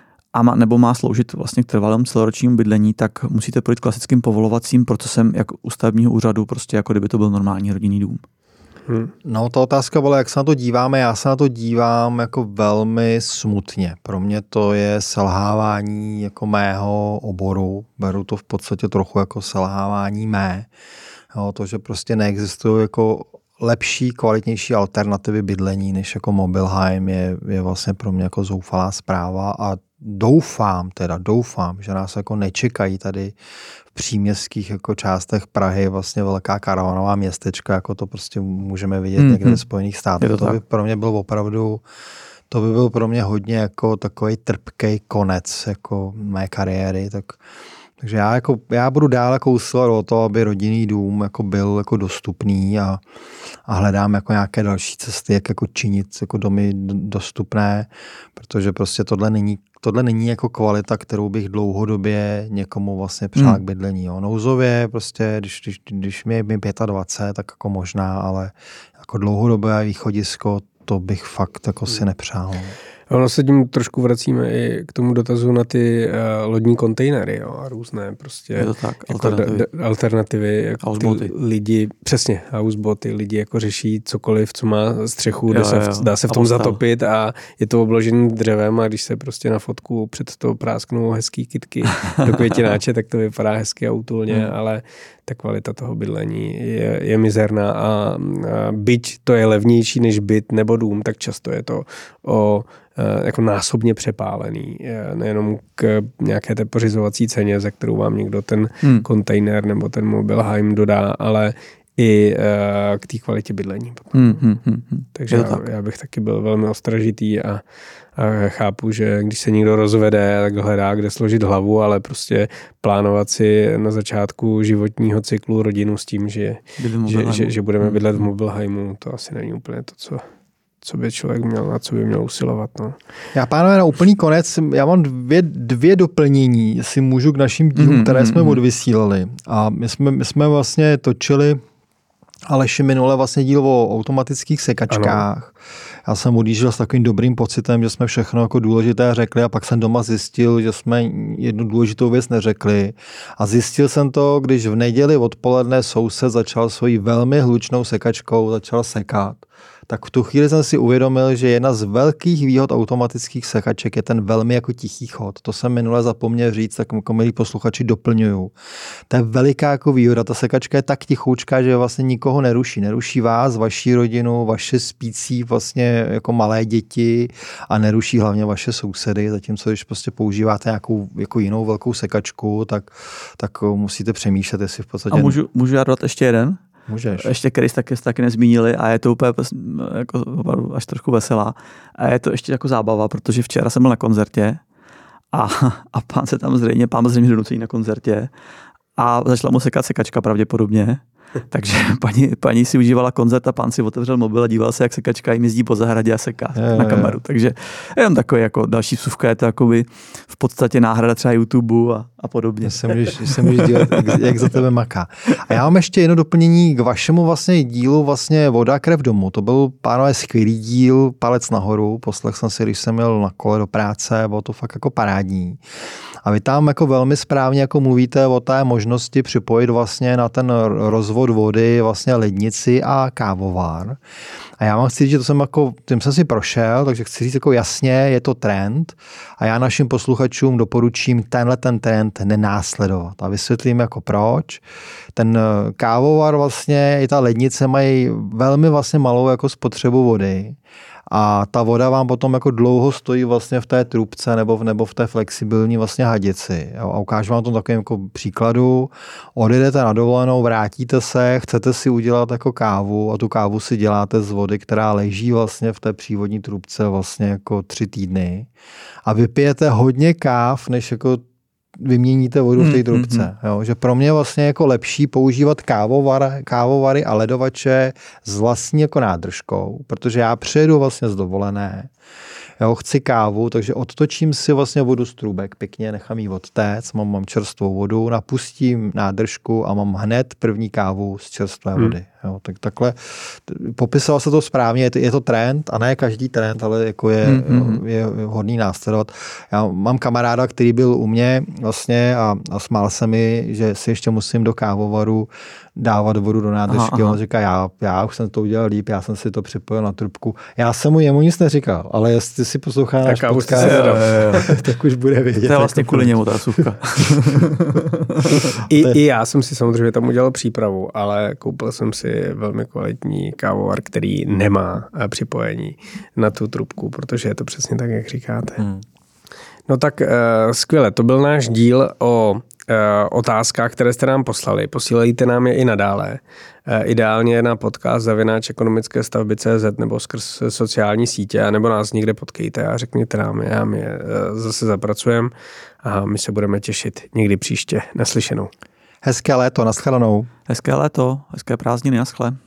a má, nebo má sloužit vlastně k trvalému celoročnímu bydlení, tak musíte projít klasickým povolovacím procesem jak u stavebního úřadu, prostě jako kdyby to byl normální rodinný dům. Hmm. No, ta otázka byla, jak se na to díváme. Já se na to dívám jako velmi smutně. Pro mě to je selhávání jako mého oboru. Beru to v podstatě trochu jako selhávání mé. Jo, to, že prostě neexistují jako lepší, kvalitnější alternativy bydlení než jako Mobilheim je, je vlastně pro mě jako zoufalá zpráva a doufám teda, doufám, že nás jako nečekají tady v příměstských jako částech Prahy vlastně velká karavanová městečka, jako to prostě můžeme vidět mm-hmm. někde ve Spojených státech. To, to by pro mě byl opravdu, to by byl pro mě hodně jako takový trpký konec jako mé kariéry, tak takže já, jako, já budu dál jako usilovat o to, aby rodinný dům jako byl jako dostupný a, a hledám jako nějaké další cesty, jak jako činit jako domy dostupné, protože prostě tohle není, tohle není jako kvalita, kterou bych dlouhodobě někomu vlastně přál hmm. k bydlení. Jo. Nouzově prostě, když, když, když mi je dvacet pět, tak jako možná, ale jako dlouhodobé východisko, to bych fakt jako si nepřál. Ono se tím trošku vracíme i k tomu dotazu na ty uh, lodní kontejnery, jo, a různé prostě je to tak, jako alternativy, d- alternativy jako ty lidi, přesně, houseboty, lidi jako řeší cokoliv, co má střechu, jo, se, dá se v tom postal. zatopit a je to obložený dřevem a když se prostě na fotku před to prásknou hezký kytky do květináče, tak to vypadá hezky a útulně, hmm. ale ta kvalita toho bydlení je, je mizerná a, a byť to je levnější než byt nebo dům, tak často je to o jako násobně přepálený, nejenom k nějaké té pořizovací ceně, za kterou vám někdo ten hmm. kontejner nebo ten Mobilheim dodá, ale i k té kvalitě bydlení. Hmm, hmm, hmm. Takže já, tak. já bych taky byl velmi ostražitý a, a chápu, že když se někdo rozvede, tak hledá, kde složit hlavu, ale prostě plánovat si na začátku životního cyklu rodinu s tím, že, že, že, že budeme bydlet v Mobilheimu, to asi není úplně to, co co by člověk měl, na co by měl usilovat. No. Já, pánové, na úplný konec, já mám dvě, dvě doplnění, jestli můžu k našim dílům, mm-hmm. které jsme odvysílali. A my jsme, my jsme vlastně točili Aleši minule vlastně díl o automatických sekačkách. Ano. Já jsem odjížděl s takovým dobrým pocitem, že jsme všechno jako důležité řekli a pak jsem doma zjistil, že jsme jednu důležitou věc neřekli. A zjistil jsem to, když v neděli odpoledne soused začal svojí velmi hlučnou sekačkou, začal sekat. Tak v tu chvíli jsem si uvědomil, že jedna z velkých výhod automatických sekaček je ten velmi jako tichý chod. To jsem minule zapomněl říct, tak jako milí posluchači doplňuju. To je veliká jako výhoda. Ta sekačka je tak tichoučká, že vlastně nikoho neruší. Neruší vás, vaši rodinu, vaše spící vlastně jako malé děti a neruší hlavně vaše sousedy. Zatímco když prostě používáte nějakou jako jinou velkou sekačku, tak, tak musíte přemýšlet, jestli v podstatě... A můžu, můžu já dát ještě jeden? Můžeš. Ještě který taky, taky nezmínili a je to úplně jako, až trošku veselá. A je to ještě jako zábava, protože včera jsem byl na koncertě a, a pán se tam zřejmě, pán byl zřejmě donucený na koncertě a začala mu sekat sekačka pravděpodobně. Takže paní, paní si užívala koncert a pán si otevřel mobil a díval se, jak sekačka jim jezdí po zahradě a seká je, na kameru. Je. Takže jenom takový jako další vsuvka, je to jakoby v podstatě náhrada třeba YouTube a, a podobně. Se můžeš, se můžeš dívat, jak, jak za tebe maká. A já mám ještě jedno doplnění k vašemu vlastně dílu vlastně Voda, krev domů. To byl, pánové, skvělý díl, palec nahoru. Poslech jsem si, když jsem měl na kole do práce, bylo to fakt jako parádní. A vy tam jako velmi správně jako mluvíte o té možnosti připojit vlastně na ten rozvod vody vlastně lednici a kávovár. A já vám chci říct, že to jsem jako, tím jsem si prošel, takže chci říct jako jasně, je to trend a já našim posluchačům doporučím tenhle ten trend nenásledovat. A vysvětlím jako proč. Ten kávovar vlastně i ta lednice mají velmi vlastně malou jako spotřebu vody. A ta voda vám potom jako dlouho stojí vlastně v té trubce nebo v, nebo v té flexibilní vlastně hadici. A ukážu vám to takovým jako příkladu. Odjedete na dovolenou, vrátíte se, chcete si udělat jako kávu a tu kávu si děláte z vody, která leží vlastně v té přívodní trubce vlastně jako tři týdny. A vypijete hodně káv, než jako vyměníte vodu v té trubce. Mm, jo? Že pro mě vlastně jako lepší používat kávovar, kávovary a ledovače s vlastní jako nádržkou, protože já přijedu vlastně z dovolené, jo, chci kávu, takže odtočím si vlastně vodu z trubek, pěkně nechám ji odtéct, mám, mám čerstvou vodu, napustím nádržku a mám hned první kávu z čerstvé hmm. vody. Jo, tak takhle popisoval se to správně, je to, je to trend a ne každý trend, ale jako je, hmm. je, je hodný následovat. Já mám kamaráda, který byl u mě vlastně a, a smál se mi, že si ještě musím do kávovaru dávat vodu do nádržky. Aha, aha. On říká, já, já už jsem to udělal líp, já jsem si to připojil na trubku. Já jsem mu jemu nic neříkal, ale jestli si poslouchá náš podcast, tak už bude vědět. To je vlastně kvůli němu ta suvka. I, I já jsem si samozřejmě tam udělal přípravu, ale koupil jsem si velmi kvalitní kávovar, který nemá připojení na tu trubku, protože je to přesně tak, jak říkáte. Hmm. No tak uh, skvěle, to byl náš díl o uh, otázkách, které jste nám poslali. Posílejte nám je i nadále. Uh, ideálně na podcast zavináč ekonomické stavby tečka cé zet nebo skrz sociální sítě, nebo nás někde potkejte a řekněte nám je a my je uh, zase zapracujeme a my se budeme těšit někdy příště. Naslyšenou. Hezké léto, naschledanou. Hezké léto, hezké prázdniny, naschle.